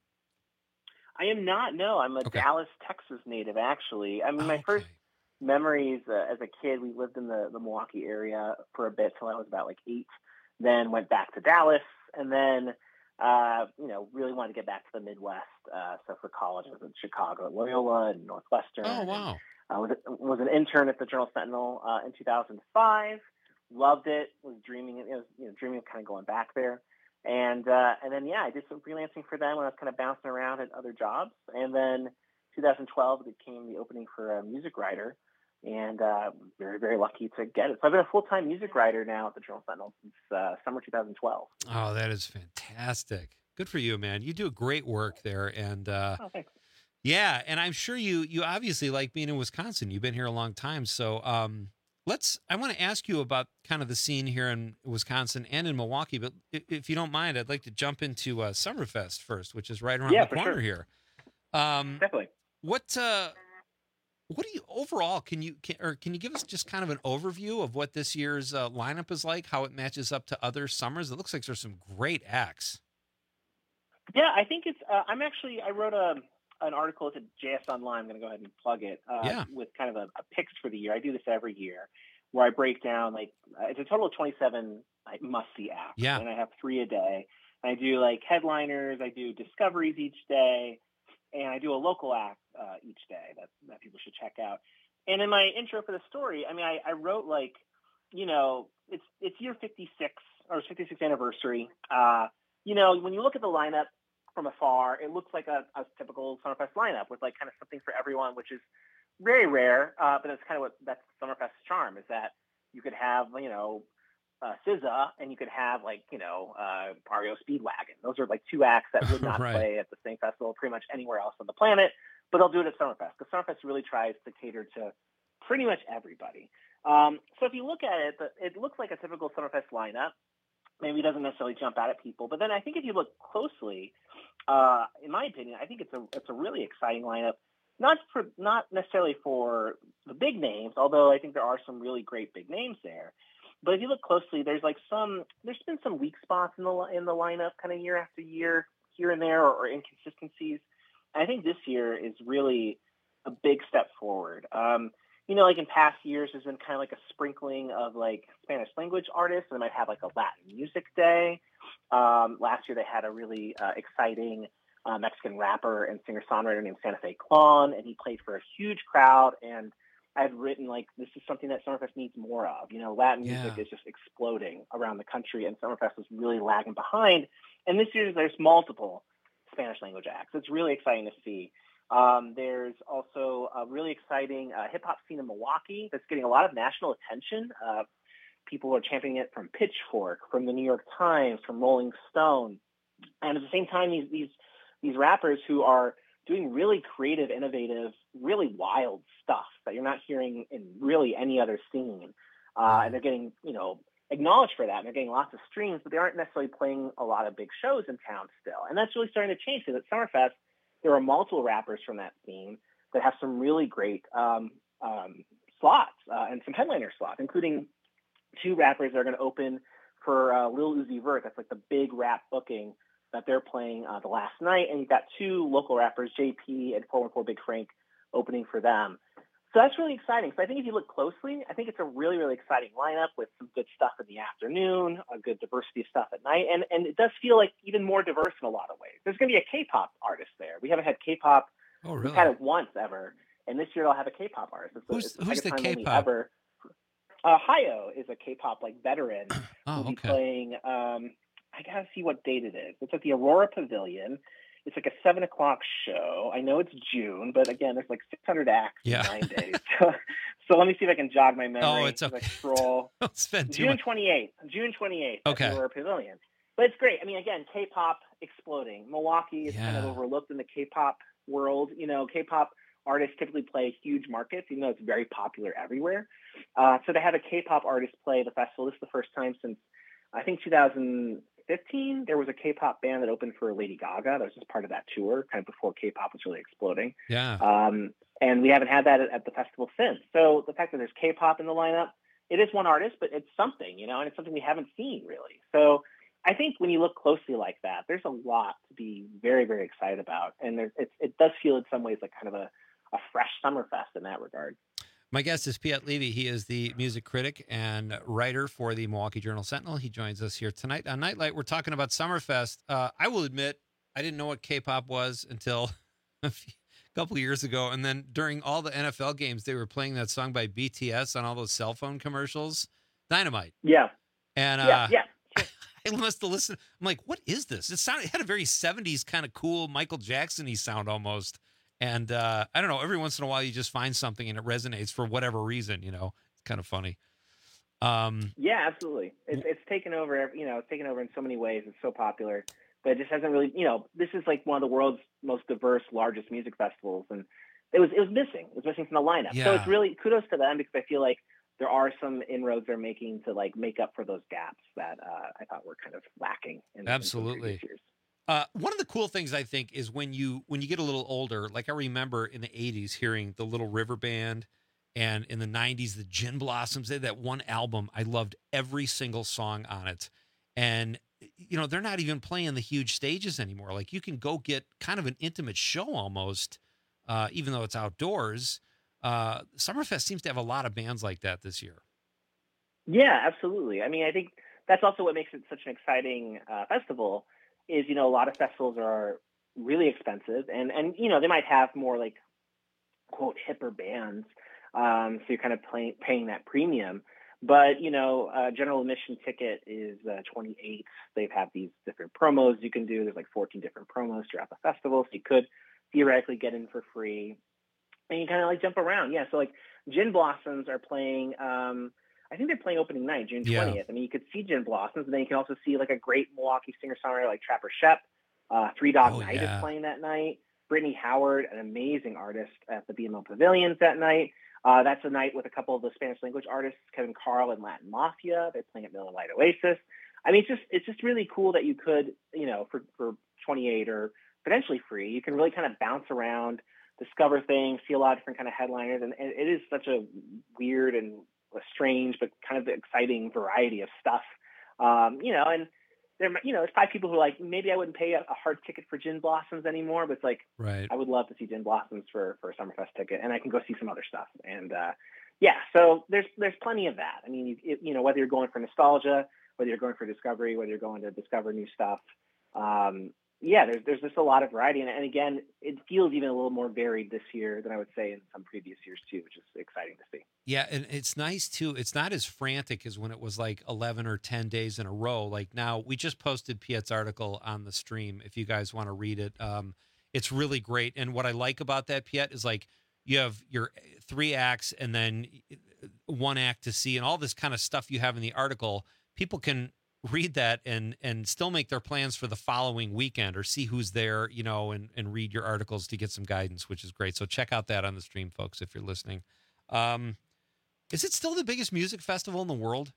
I am not. No, I'm a Okay. Dallas, Texas native. Actually, I mean, my first memories uh, as a kid, we lived in the, the Milwaukee area for a bit till I was about like eight. Then went back to Dallas, and then uh, you know really wanted to get back to the Midwest. Uh, so for college, I was in Chicago at Loyola and Northwestern. Oh, wow. I was was an intern at the Journal Sentinel uh, in two thousand five. Loved it. Was dreaming. It was you know dreaming of kind of going back there. And uh, and then yeah, I did some freelancing for them when I was kind of bouncing around at other jobs. And then two thousand twelve it became the opening for a music writer, and uh, very very lucky to get it. So I've been a full time music writer now at the Journal Sentinel since uh, summer two thousand twelve. Oh, that is fantastic. Good for you, man. You do great work there. And uh, Oh, thanks. yeah, and I'm sure you you obviously like being in Wisconsin. You've been here a long time. So um, let's, I want to ask you about kind of the scene here in Wisconsin and in Milwaukee. But if, if you don't mind, I'd like to jump into uh, Summerfest first, which is right around Yeah, the for corner sure. here. Um, Definitely. What uh, what do you overall? Can you can, or can you give us just kind of an overview of what this year's uh, lineup is like? How it matches up to other summers? It looks like there's some great acts. Yeah, I think it's. Uh, I'm actually. I wrote a an article at J S Online. I'm going to go ahead and plug it. Uh, Yeah. With kind of a, a picks for the year. I do this every year, where I break down like uh, it's a total of twenty-seven like must see acts. Yeah. And I have three a day. And I do like headliners. I do discoveries each day, and I do a local act uh, each day that that people should check out. And in my intro for the story, I mean, I, I wrote like, you know, it's it's year fifty-six or it's fifty-sixth anniversary. Uh, you know, when you look at the lineup from afar, it looks like a, a typical Summerfest lineup with like kind of something for everyone, which is very rare. Uh, but that's kind of what that's Summerfest's charm is that you could have, you know, uh, S Z A and you could have like, you know, uh, R E O Speedwagon. Those are like two acts that would not Right. play at the same festival pretty much anywhere else on the planet, but they'll do it at Summerfest because Summerfest really tries to cater to pretty much everybody. Um, so if you look at it, the, it looks like a typical Summerfest lineup. maybe doesn't necessarily jump out at people. But then I think if you look closely, uh, in my opinion, I think it's a it's a really exciting lineup. Not for not necessarily for the big names, although I think there are some really great big names there. But if you look closely, there's like some there's been some weak spots in the in the lineup, kind of year after year, here and there, or, or inconsistencies. And I think this year is really a big step forward. Um, you know, like in past years, there's been kind of like a sprinkling of like Spanish language artists, and they might have like a Latin music day. Um, last year, they had a really uh, exciting uh, Mexican rapper and singer-songwriter named Santa Fe Clon, and he played for a huge crowd. And I've written like, this is something that Summerfest needs more of. You know, Latin Yeah. music is just exploding around the country, and Summerfest is really lagging behind. And this year, there's multiple Spanish language acts. It's really exciting to see. Um, there's also a really exciting uh, hip hop scene in Milwaukee that's getting a lot of national attention. Uh, people are championing it from Pitchfork, from the New York Times, from Rolling Stone, and at the same time, these these these rappers who are doing really creative, innovative, really wild stuff that you're not hearing in really any other scene, uh, and they're getting you know acknowledged for that, and they're getting lots of streams, but they aren't necessarily playing a lot of big shows in town still, and that's really starting to change. Because at Summerfest, there are multiple rappers from that scene that have some really great um, um, slots uh, and some headliner slots, including two rappers that are going to open for uh, Lil Uzi Vert. That's like the big rap booking that they're playing uh, the last night. And you've got two local rappers, J P and four one four Big Frank, opening for them. So that's really exciting. So I think if you look closely, I think it's a really, really exciting lineup with some good stuff in the afternoon, a good diversity of stuff at night. And and it does feel like even more diverse in a lot of ways. There's going to be a K-pop artist there. We haven't had K-pop. Oh, really? We've had it once ever. And this year they'll have a K-pop artist. It's, Who's, it's the who's the second time only K-pop? ever. Uh, Hayo is a K-pop like veteran. Oh, who'll be okay. playing, um, I got to see what date it is. It's at the Aurora Pavilion. It's like a seven o'clock show. I know it's June, but again, there's like six hundred acts Yeah. in nine days. So, so let me see if I can jog my memory. Oh, it's as I okay. scroll. Don't spend too June much. twenty-eighth. June twenty-eighth. Okay. At the Aurora Pavilion. But it's great. I mean, again, K-pop exploding. Milwaukee is kind of Yeah. overlooked in the K-pop world. You know, K-pop artists typically play huge markets, even though it's very popular everywhere. Uh, so to have a K-pop artist play the festival, this is the first time since, I think, two thousand fifteen, there was a K-pop band that opened for Lady Gaga. That was just part of that tour, kind of before K-pop was really exploding. Yeah. Um, and we haven't had that at, at the festival since. So the fact that there's K-pop in the lineup, it is one artist, but it's something, you know, and it's something we haven't seen really. So I think when you look closely like that, there's a lot to be very, very excited about. And there, it's, it does feel in some ways like kind of a, a fresh Summerfest in that regard. My guest is Piet Levy. He is the music critic and writer for the Milwaukee Journal Sentinel. He joins us here tonight on Nightlight. We're talking about Summerfest. Uh, I will admit, I didn't know what K-pop was until a few, couple of years ago. And then during all the N F L games, they were playing that song by B T S on all those cell phone commercials. Dynamite. Yeah. And yeah, uh, yeah. I must have listened. I'm like, what is this? It sounded, it had a very seventies kind of cool Michael Jackson-y sound almost. And uh, I don't know, every once in a while you just find something and it resonates for whatever reason, you know, it's kind of funny. Um, yeah, absolutely. It's, it's taken over, you know, it's taken over in so many ways. It's so popular, but it just hasn't really, you know, this is like one of the world's most diverse, largest music festivals. And it was, it was missing. It was missing from the lineup. Yeah. So it's really kudos to them because I feel like there are some inroads they're making to like make up for those gaps that uh, I thought were kind of lacking. In, Absolutely. In some previous years. Uh, one of the cool things I think is when you when you get a little older, like I remember in the eighties hearing the Little River Band, and in the nineties the Gin Blossoms. They had that one album. I loved every single song on it. And you know, they're not even playing the huge stages anymore. Like you can go get kind of an intimate show almost, uh, even though it's outdoors. Uh, Summerfest seems to have a lot of bands like that this year. Yeah, absolutely. I mean, I think that's also what makes it such an exciting uh, festival. Is, you know, a lot of festivals are really expensive and, and, you know, they might have more like quote hipper bands. Um, so you're kind of paying, paying that premium, but, you know, uh, general admission ticket is uh, twenty-eight. They have these different promos you can do. There's like fourteen different promos throughout the festival. So you could theoretically get in for free and you kind of like jump around. Yeah. So like Gin Blossoms are playing, um, I think they're playing opening night, June twentieth. Yeah. I mean, you could see Gin Blossoms, and then you can also see like a great Milwaukee singer-songwriter like Trapper Shep. Uh, Three Dog oh, Night yeah. is playing that night. Brittany Howard, an amazing artist at the B M O Pavilions that night. Uh, that's a night with a couple of the Spanish language artists, Kevin Carl and Latin Mafia. They're playing at Miller Lite Oasis. I mean, it's just it's just really cool that you could, you know, for, for twenty-eight or potentially free, you can really kind of bounce around, discover things, see a lot of different kind of headliners. And, and it is such a weird and a strange, but kind of exciting variety of stuff. Um, you know, and there, you know, there's probably people who are like, maybe I wouldn't pay a, a hard ticket for Gin Blossoms anymore, but it's like, right. I would love to see Gin Blossoms for, for a Summerfest ticket, and I can go see some other stuff. And uh, yeah, so there's, there's plenty of that. I mean, you, it, you know, whether you're going for nostalgia, whether you're going for discovery, whether you're going to discover new stuff. Um, yeah, there's, there's just a lot of variety. And, and again, it feels even a little more varied this year than I would say in some previous years too, which is exciting to see. Yeah. And it's nice too. It's not as frantic as when it was like eleven or ten days in a row. Like now we just posted Piet's article on the stream. If you guys want to read it, um, it's really great. And what I like about that, Piet, is like you have your three acts and then one act to see and all this kind of stuff you have in the article. People can read that and and still make their plans for the following weekend or see who's there, you know, and, and read your articles to get some guidance, which is great. So check out that on the stream, folks, if you're listening. Um, is it still the biggest music festival in the world?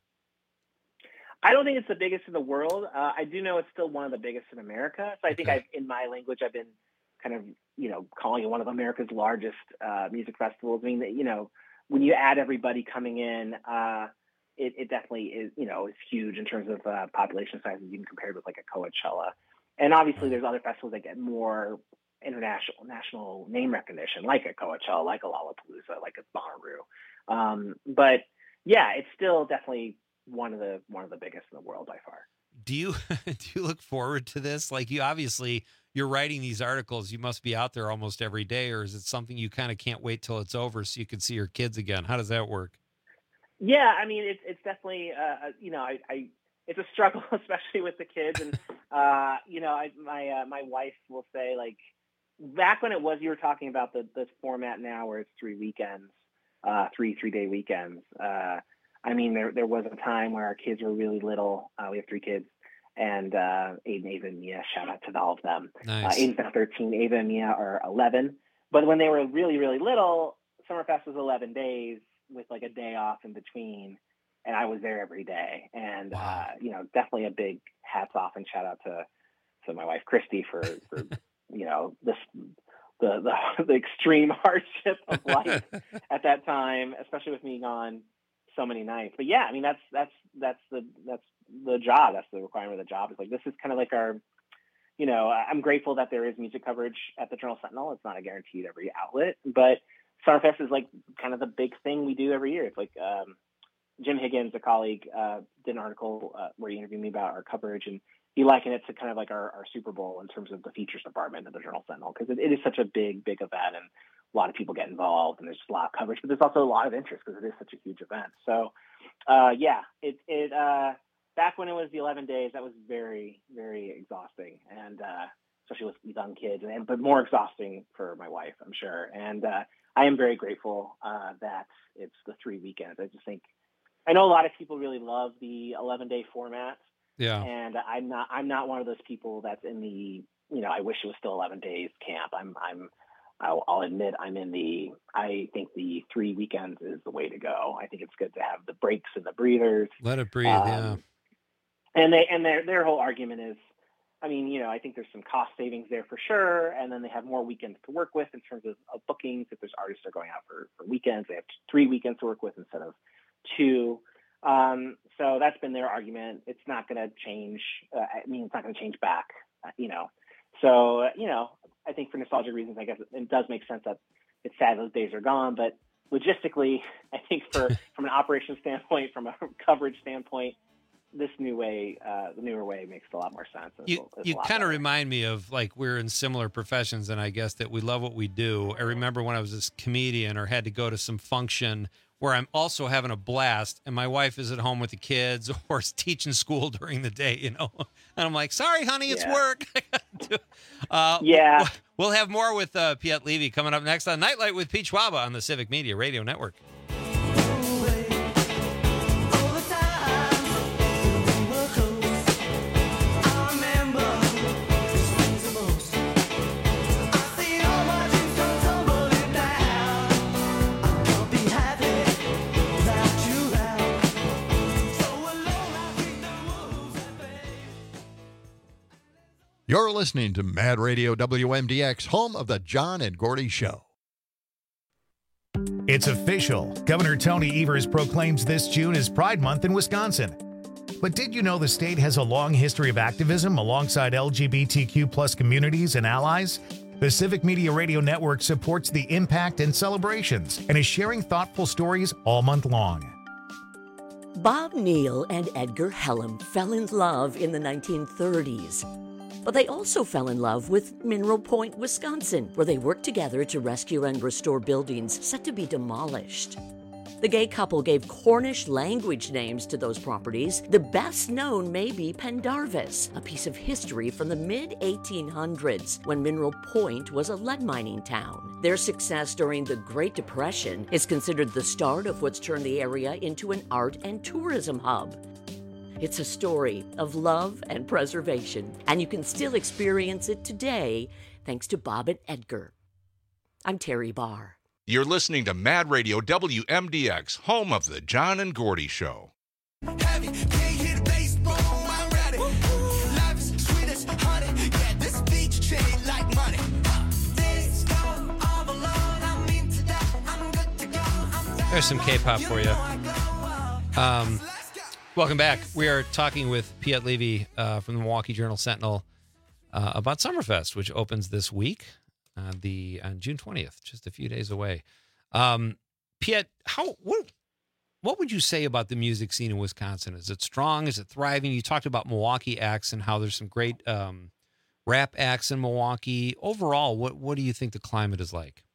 I don't think it's the biggest in the world. Uh, I do know it's still one of the biggest in America. So I think Okay. I've, in my language, I've been kind of, you know, calling it one of America's largest uh, music festivals. I mean, you know, when you add everybody coming in, uh, It, it definitely is, you know, it's huge in terms of uh, population sizes, even compared with like a Coachella. And obviously there's other festivals that get more international, national name recognition, like a Coachella, like a Lollapalooza, like a Bonnaroo. Um, but yeah, it's still definitely one of the, one of the biggest in the world by far. Do you, do you look forward to this? Like you, obviously you're writing these articles, you must be out there almost every day, or is it something you kind of can't wait till it's over so you can see your kids again? How does that work? Yeah, I mean, it's it's definitely, uh, you know, I, I it's a struggle, especially with the kids. And, uh, you know, I, my uh, my wife will say, like, back when it was, you were talking about the this format now where it's three weekends, uh, three three-day weekends. Uh, I mean, there there was a time where our kids were really little. Uh, we have three kids. And uh, Aiden, Ava, and Mia, shout out to all of them. Nice. Uh, Aiden's now thirteen, Ava and Mia are eleven. But when they were really, really little, Summerfest was eleven days. With like a day off in between, and I was there every day. And, wow. uh, you know, definitely a big hats off and shout out to, to my wife, Christy, for, for you know, this, the, the, the extreme hardship of life at that time, especially with me gone so many nights. But yeah, I mean, that's, that's, that's the, that's the job. That's the requirement of the job. It's like, this is kind of like our, you know, I'm grateful that there is music coverage at the Journal Sentinel. It's not a guaranteed every outlet, but Summerfest is like kind of the big thing we do every year. It's like um, Jim Higgins, a colleague, uh, did an article uh, where he interviewed me about our coverage, and he likened it to kind of like our, our Super Bowl in terms of the features department of the Journal Sentinel, because it, it is such a big, big event, and a lot of people get involved, and there's just a lot of coverage, but there's also a lot of interest because it is such a huge event. So, uh, yeah, it it uh, back when it was the eleven days, that was very, very exhausting, and uh, especially with young kids, and but more exhausting for my wife, I'm sure, and. Uh, I am very grateful uh, that it's the three weekends. I just think I know a lot of people really love the eleven day format. Yeah. And I'm not I'm not one of those people that's in the, you know, I wish it was still eleven days camp. I'm I'm I'll, I'll admit I'm in the I think the three weekends is the way to go. I think it's good to have the breaks and the breathers. Let it breathe. Um, yeah. And they and their their whole argument is, I mean, you know, I think there's some cost savings there for sure. And then they have more weekends to work with in terms of, of bookings. If there's artists that are going out for, for weekends, they have three weekends to work with instead of two. Um, so that's been their argument. It's not going to change. Uh, I mean, it's not going to change back, uh, you know. So, uh, you know, I think for nostalgia reasons, I guess it, it does make sense that it's sad those days are gone. But logistically, I think for from an operations standpoint, from a coverage standpoint, this new way, uh, the newer way makes a lot more sense. It's You, a, it's you a lot kind of better. remind me of like we're in similar professions, and I guess that we love what we do. I remember when I was a comedian or had to go to some function where I'm also having a blast, and my wife is at home with the kids or is teaching school during the day, you know, and I'm like, sorry, honey, it's Yeah. work. uh, Yeah. We'll have more with uh, Piet Levy coming up next on Nightlight with Pete Schwaba on the Civic Media Radio Network. You're listening to Mad Radio W M D X, home of the John and Gordy Show. It's official. Governor Tony Evers proclaims this June as Pride Month in Wisconsin. But did you know the state has a long history of activism alongside L G B T Q plus communities and allies? The Civic Media Radio Network supports the impact and celebrations and is sharing thoughtful stories all month long. Bob Neal and Edgar Hellam fell in love in the nineteen thirties. But they also fell in love with Mineral Point, Wisconsin, where they worked together to rescue and restore buildings set to be demolished. The gay couple gave Cornish language names to those properties. The best known may be Pendarvis, a piece of history from the mid eighteen hundreds when Mineral Point was a lead mining town. Their success during the Great Depression is considered the start of what's turned the area into an art and tourism hub. It's a story of love and preservation, and you can still experience it today thanks to Bob and Edgar. I'm Terry Barr. You're listening to Mad Radio W M D X, home of the John and Gordy Show. There's some K-pop for you. Um, welcome back. We are talking with Piet Levy uh, from the Milwaukee Journal-Sentinel uh, about Summerfest, which opens this week. Uh, the on June twentieth, just a few days away. Um, Piet, how what what would you say about the music scene in Wisconsin? Is it strong? Is it thriving? You talked about Milwaukee acts and how there's some great um, rap acts in Milwaukee. Overall, what what do you think the climate is like?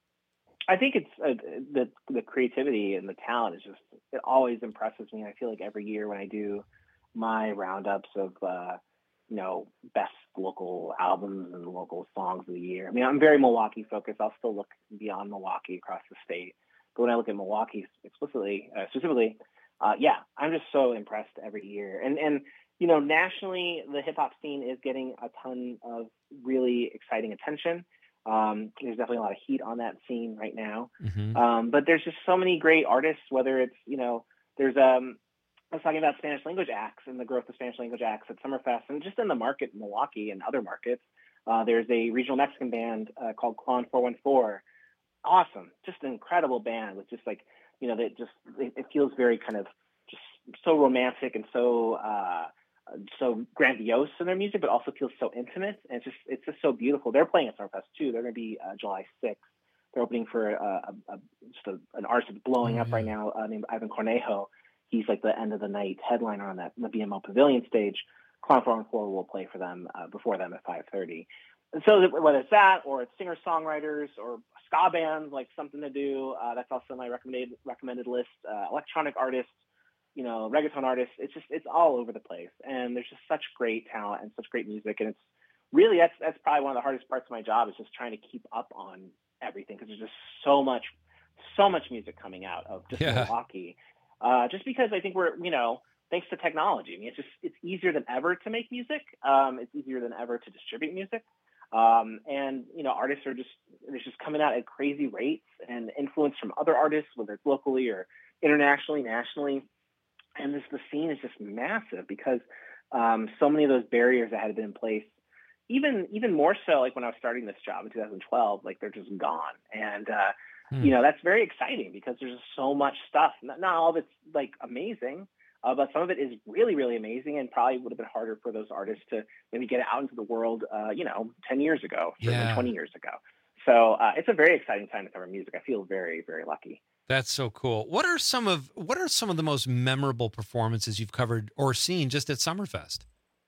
I think it's uh, the the creativity and the talent is just, it always impresses me. I feel like every year when I do my roundups of uh, you know, best local albums and local songs of the year. I mean, I'm very Milwaukee focused. I'll still look beyond Milwaukee across the state. But when I look at Milwaukee explicitly, uh, specifically, uh, yeah, I'm just so impressed every year. And, and you know, nationally, the hip hop scene is getting a ton of really exciting attention. Um, there's definitely a lot of heat on that scene right now. Mm-hmm. Um, but there's just so many great artists, whether it's, you know, there's, um, I was talking about Spanish language acts and the growth of Spanish language acts at Summerfest, and just in the market in Milwaukee and other markets. Uh, there's a regional Mexican band uh, called Clon four one four. Awesome. Just an incredible band with just like, you know, that just, it, it feels very kind of just so romantic and so, uh, so grandiose in their music, but also feels so intimate. And it's just, it's just so beautiful. They're playing at Summerfest too. They're going to be uh, July sixth. They're opening for uh, a, a, just a, an artist that's blowing up right now uh, named Ivan Cornejo. He's like the end of the night headliner on that the B M O Pavilion stage. Clown four one four will play for them uh, before them at five thirty. And so whether it's that or it's singer-songwriters or ska bands, like Something to Do, uh, that's also my recommended recommended list. Uh, electronic artists, you know, reggaeton artists. It's just it's all over the place, and there's just such great talent and such great music. And it's really that's that's probably one of the hardest parts of my job is just trying to keep up on everything because there's just so much so much music coming out of just Yeah. Milwaukee. Uh, just because I think we're, you know, thanks to technology. I mean, it's just, it's easier than ever to make music. Um, it's easier than ever to distribute music. Um, and, you know, artists are just, they're just coming out at crazy rates and influence from other artists, whether it's locally or internationally, nationally. And this, the scene is just massive because um, so many of those barriers that had been in place, even, even more so like when I was starting this job in two thousand twelve, like they're just gone. And, uh, you know, that's very exciting because there's just so much stuff. Not, not all of it's like amazing, uh, but some of it is really, really amazing and probably would have been harder for those artists to maybe get out into the world, uh, you know, ten years ago, or Yeah. even twenty years ago. So uh, it's a very exciting time to cover music. I feel very, very lucky. That's so cool. What are some of what are some of the most memorable performances you've covered or seen just at Summerfest?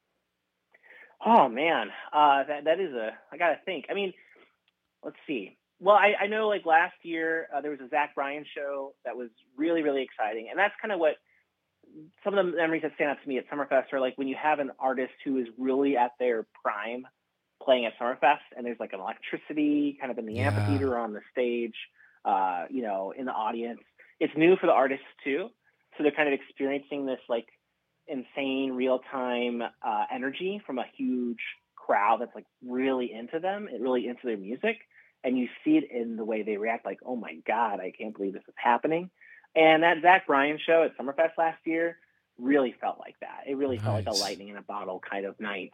Oh man, uh, that that is a. I gotta think. I mean, let's see. Well, I, I know like last year uh, there was a Zach Bryan show that was really, really exciting, and that's kind of what some of the memories that stand out to me at Summerfest are like when you have an artist who is really at their prime playing at Summerfest, and there's like an electricity kind of in the Yeah. amphitheater or on the stage, uh, you know, in the audience. It's new for the artists too, so they're kind of experiencing this like insane real-time uh, energy from a huge crowd that's like really into them and really into their music. And you see it in the way they react, like, oh my God, I can't believe this is happening. And that Zach Bryan show at Summerfest last year really felt like that. It really felt like a Nice. lightning in a bottle kind of night.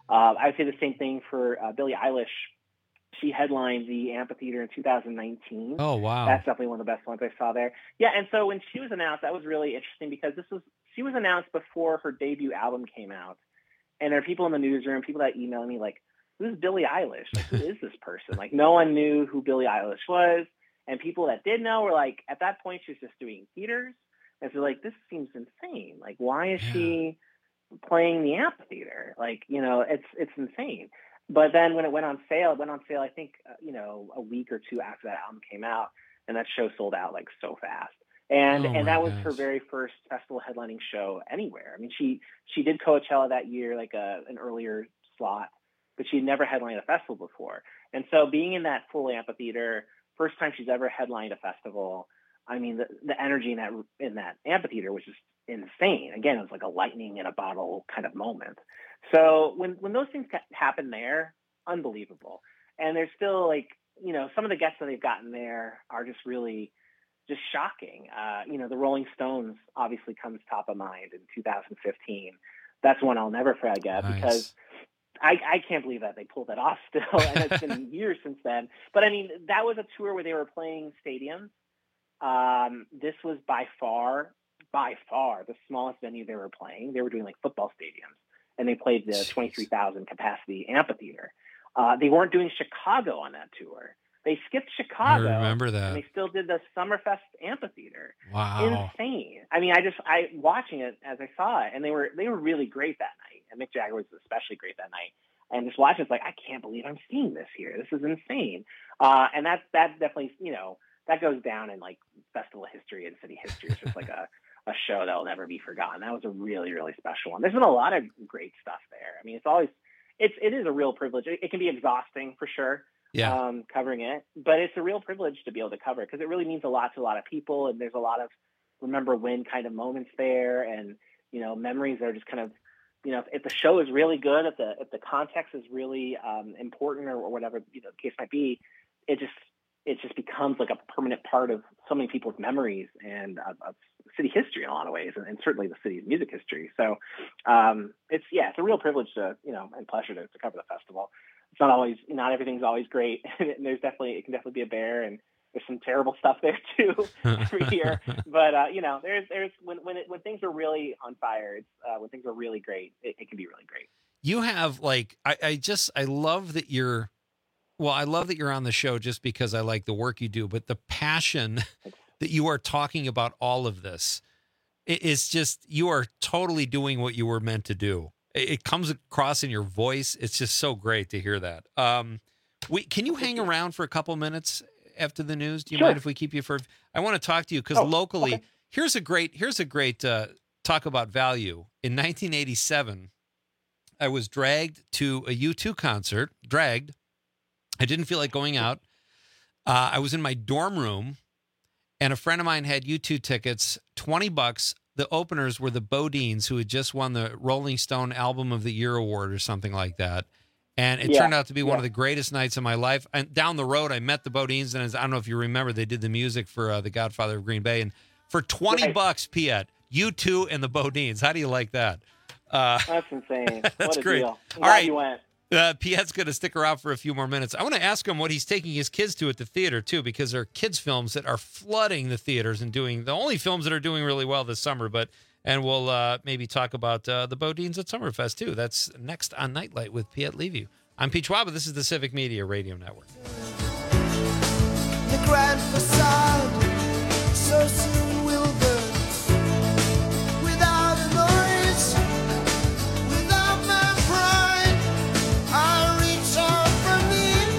Uh, I would say the same thing for uh, Billie Eilish. She headlined the amphitheater in two thousand nineteen. Oh, wow. That's definitely one of the best ones I saw there. Yeah, and so when she was announced, that was really interesting because this was she was announced before her debut album came out. And there are people in the newsroom, people that email me like, who's Billie Eilish? Like, who is this person? Like, no one knew who Billie Eilish was. And people that did know were like, at that point, she was just doing theaters. And so like, this seems insane. Like, why is yeah. she playing the amphitheater? Like, you know, it's it's insane. But then when it went on sale, it went on sale, I think, uh, you know, a week or two after that album came out. And that show sold out like so fast. And oh and that was gosh. her very first festival headlining show anywhere. I mean, she she did Coachella that year, like a, an earlier slot, but she had never headlined a festival before. And so being in that full amphitheater, first time she's ever headlined a festival, I mean, the, the energy in that in that amphitheater was just insane. Again, it was like a lightning in a bottle kind of moment. So when, when those things happen there, unbelievable. And there's still like, you know, some of the guests that they've gotten there are just really just shocking. Uh, you know, the Rolling Stones obviously comes top of mind in two thousand fifteen. That's one I'll never forget nice. because I, I can't believe that they pulled that off still. And it's been years since then. But I mean, that was a tour where they were playing stadiums. Um, this was by far, by far the smallest venue they were playing. They were doing like football stadiums and they played the twenty-three thousand capacity amphitheater. Uh, they weren't doing Chicago on that tour. They skipped Chicago. I remember that. And they still did the Summerfest amphitheater. Wow. Insane. I mean, I just, I watching it as I saw it, and they were, they were really great that night. And Mick Jagger was especially great that night. And just watching, it's like, I can't believe I'm seeing this here. This is insane. Uh, and that, that definitely, you know, that goes down in like festival history and city history. It's just like a, a show that will never be forgotten. That was a really, really special one. There's been a lot of great stuff there. I mean, it's always, it's, it is a real privilege. It, it can be exhausting for sure. Yeah. Um, covering it, but it's a real privilege to be able to cover it because it really means a lot to a lot of people, and there's a lot of remember when kind of moments there, and you know, memories that are just kind of, you know, if, if the show is really good, if the if the context is really um, important, or, or whatever you know the case might be, it just it just becomes like a permanent part of so many people's memories and of, of city history in a lot of ways, and, and certainly the city's music history. So um, it's yeah, it's a real privilege to you know and pleasure to, to cover the festival. It's not always, not everything's always great. And there's definitely, it can definitely be a bear, and there's some terrible stuff there too every year. But uh, you know, there's, there's when when it, when things are really on fire, it's uh, when things are really great, it, it can be really great. You have like, I, I just, I love that you're, well, I love that you're on the show just because I like the work you do, but the passion that you are talking about all of this, it, it's just, you are totally doing what you were meant to do. It comes across in your voice. It's just so great to hear that. Um, we can you hang around for a couple minutes after the news? Do you sure. mind if we keep you for? I want to talk to you because oh, locally, okay. here's a great here's a great uh, talk about value. In nineteen eighty-seven, I was dragged to a U two concert. Dragged. I didn't feel like going out. Uh, I was in my dorm room, and a friend of mine had U two tickets. Twenty bucks. The openers were the Bodines, who had just won the Rolling Stone Album of the Year award or something like that. And it yeah, turned out to be yeah. one of the greatest nights of my life. And down the road, I met the Bodines, and as, I don't know if you remember, they did the music for uh, The Godfather of Green Bay. And for twenty right. bucks, Piet, U two and the Bodines. How do you like that? Uh, that's insane. That's what a great. Deal. I'm All glad right. you went. Uh, Piet's going to stick around for a few more minutes. I want to ask him what he's taking his kids to at the theater, too, because there are kids' films that are flooding the theaters and doing the only films that are doing really well this summer. But And we'll uh, maybe talk about uh, the Bodines at Summerfest, too. That's next on Nightlight with Piet Levy. I'm Pete Schwab. This is the Civic Media Radio Network. The grand facade so soon will burn without a noise, without my pride. I reach out from the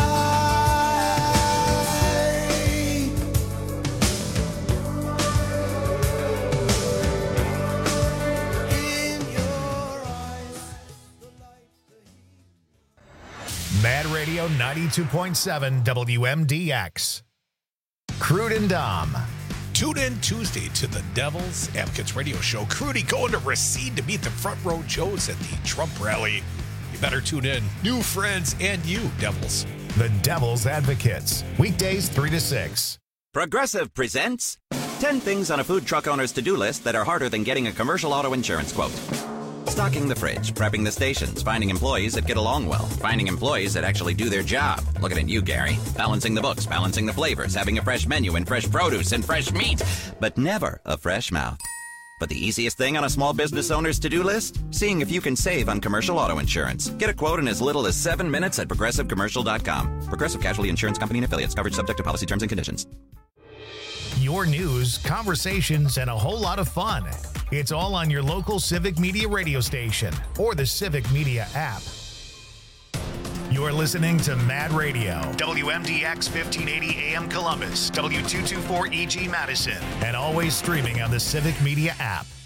inside. In your eyes, the light, the heat. Mad Radio ninety-two point seven W M D X. Crude and Dom. Tune in Tuesday to the Devil's Advocates Radio Show. Crudy going to Racine to meet the Front Row Joes at the Trump rally. You better tune in. New friends and you, Devils. The Devil's Advocates. Weekdays three to six. Progressive presents ten things on a food truck owner's to-do list that are harder than getting a commercial auto insurance quote. Stocking the fridge, prepping the stations, finding employees that get along well, finding employees that actually do their job. Looking at you, Gary. Balancing the books, balancing the flavors, having a fresh menu and fresh produce and fresh meat, but never a fresh mouth. But the easiest thing on a small business owner's to-do list? Seeing if you can save on commercial auto insurance. Get a quote in as little as seven minutes at progressive commercial dot com. Progressive Casualty Insurance Company and Affiliates. Coverage subject to policy terms and conditions. Your news, conversations, and a whole lot of fun. It's all on your local Civic Media radio station or the Civic Media app. You're listening to Mad Radio, W M D X fifteen eighty A M Columbus, W two twenty-four E G Madison, and always streaming on the Civic Media app.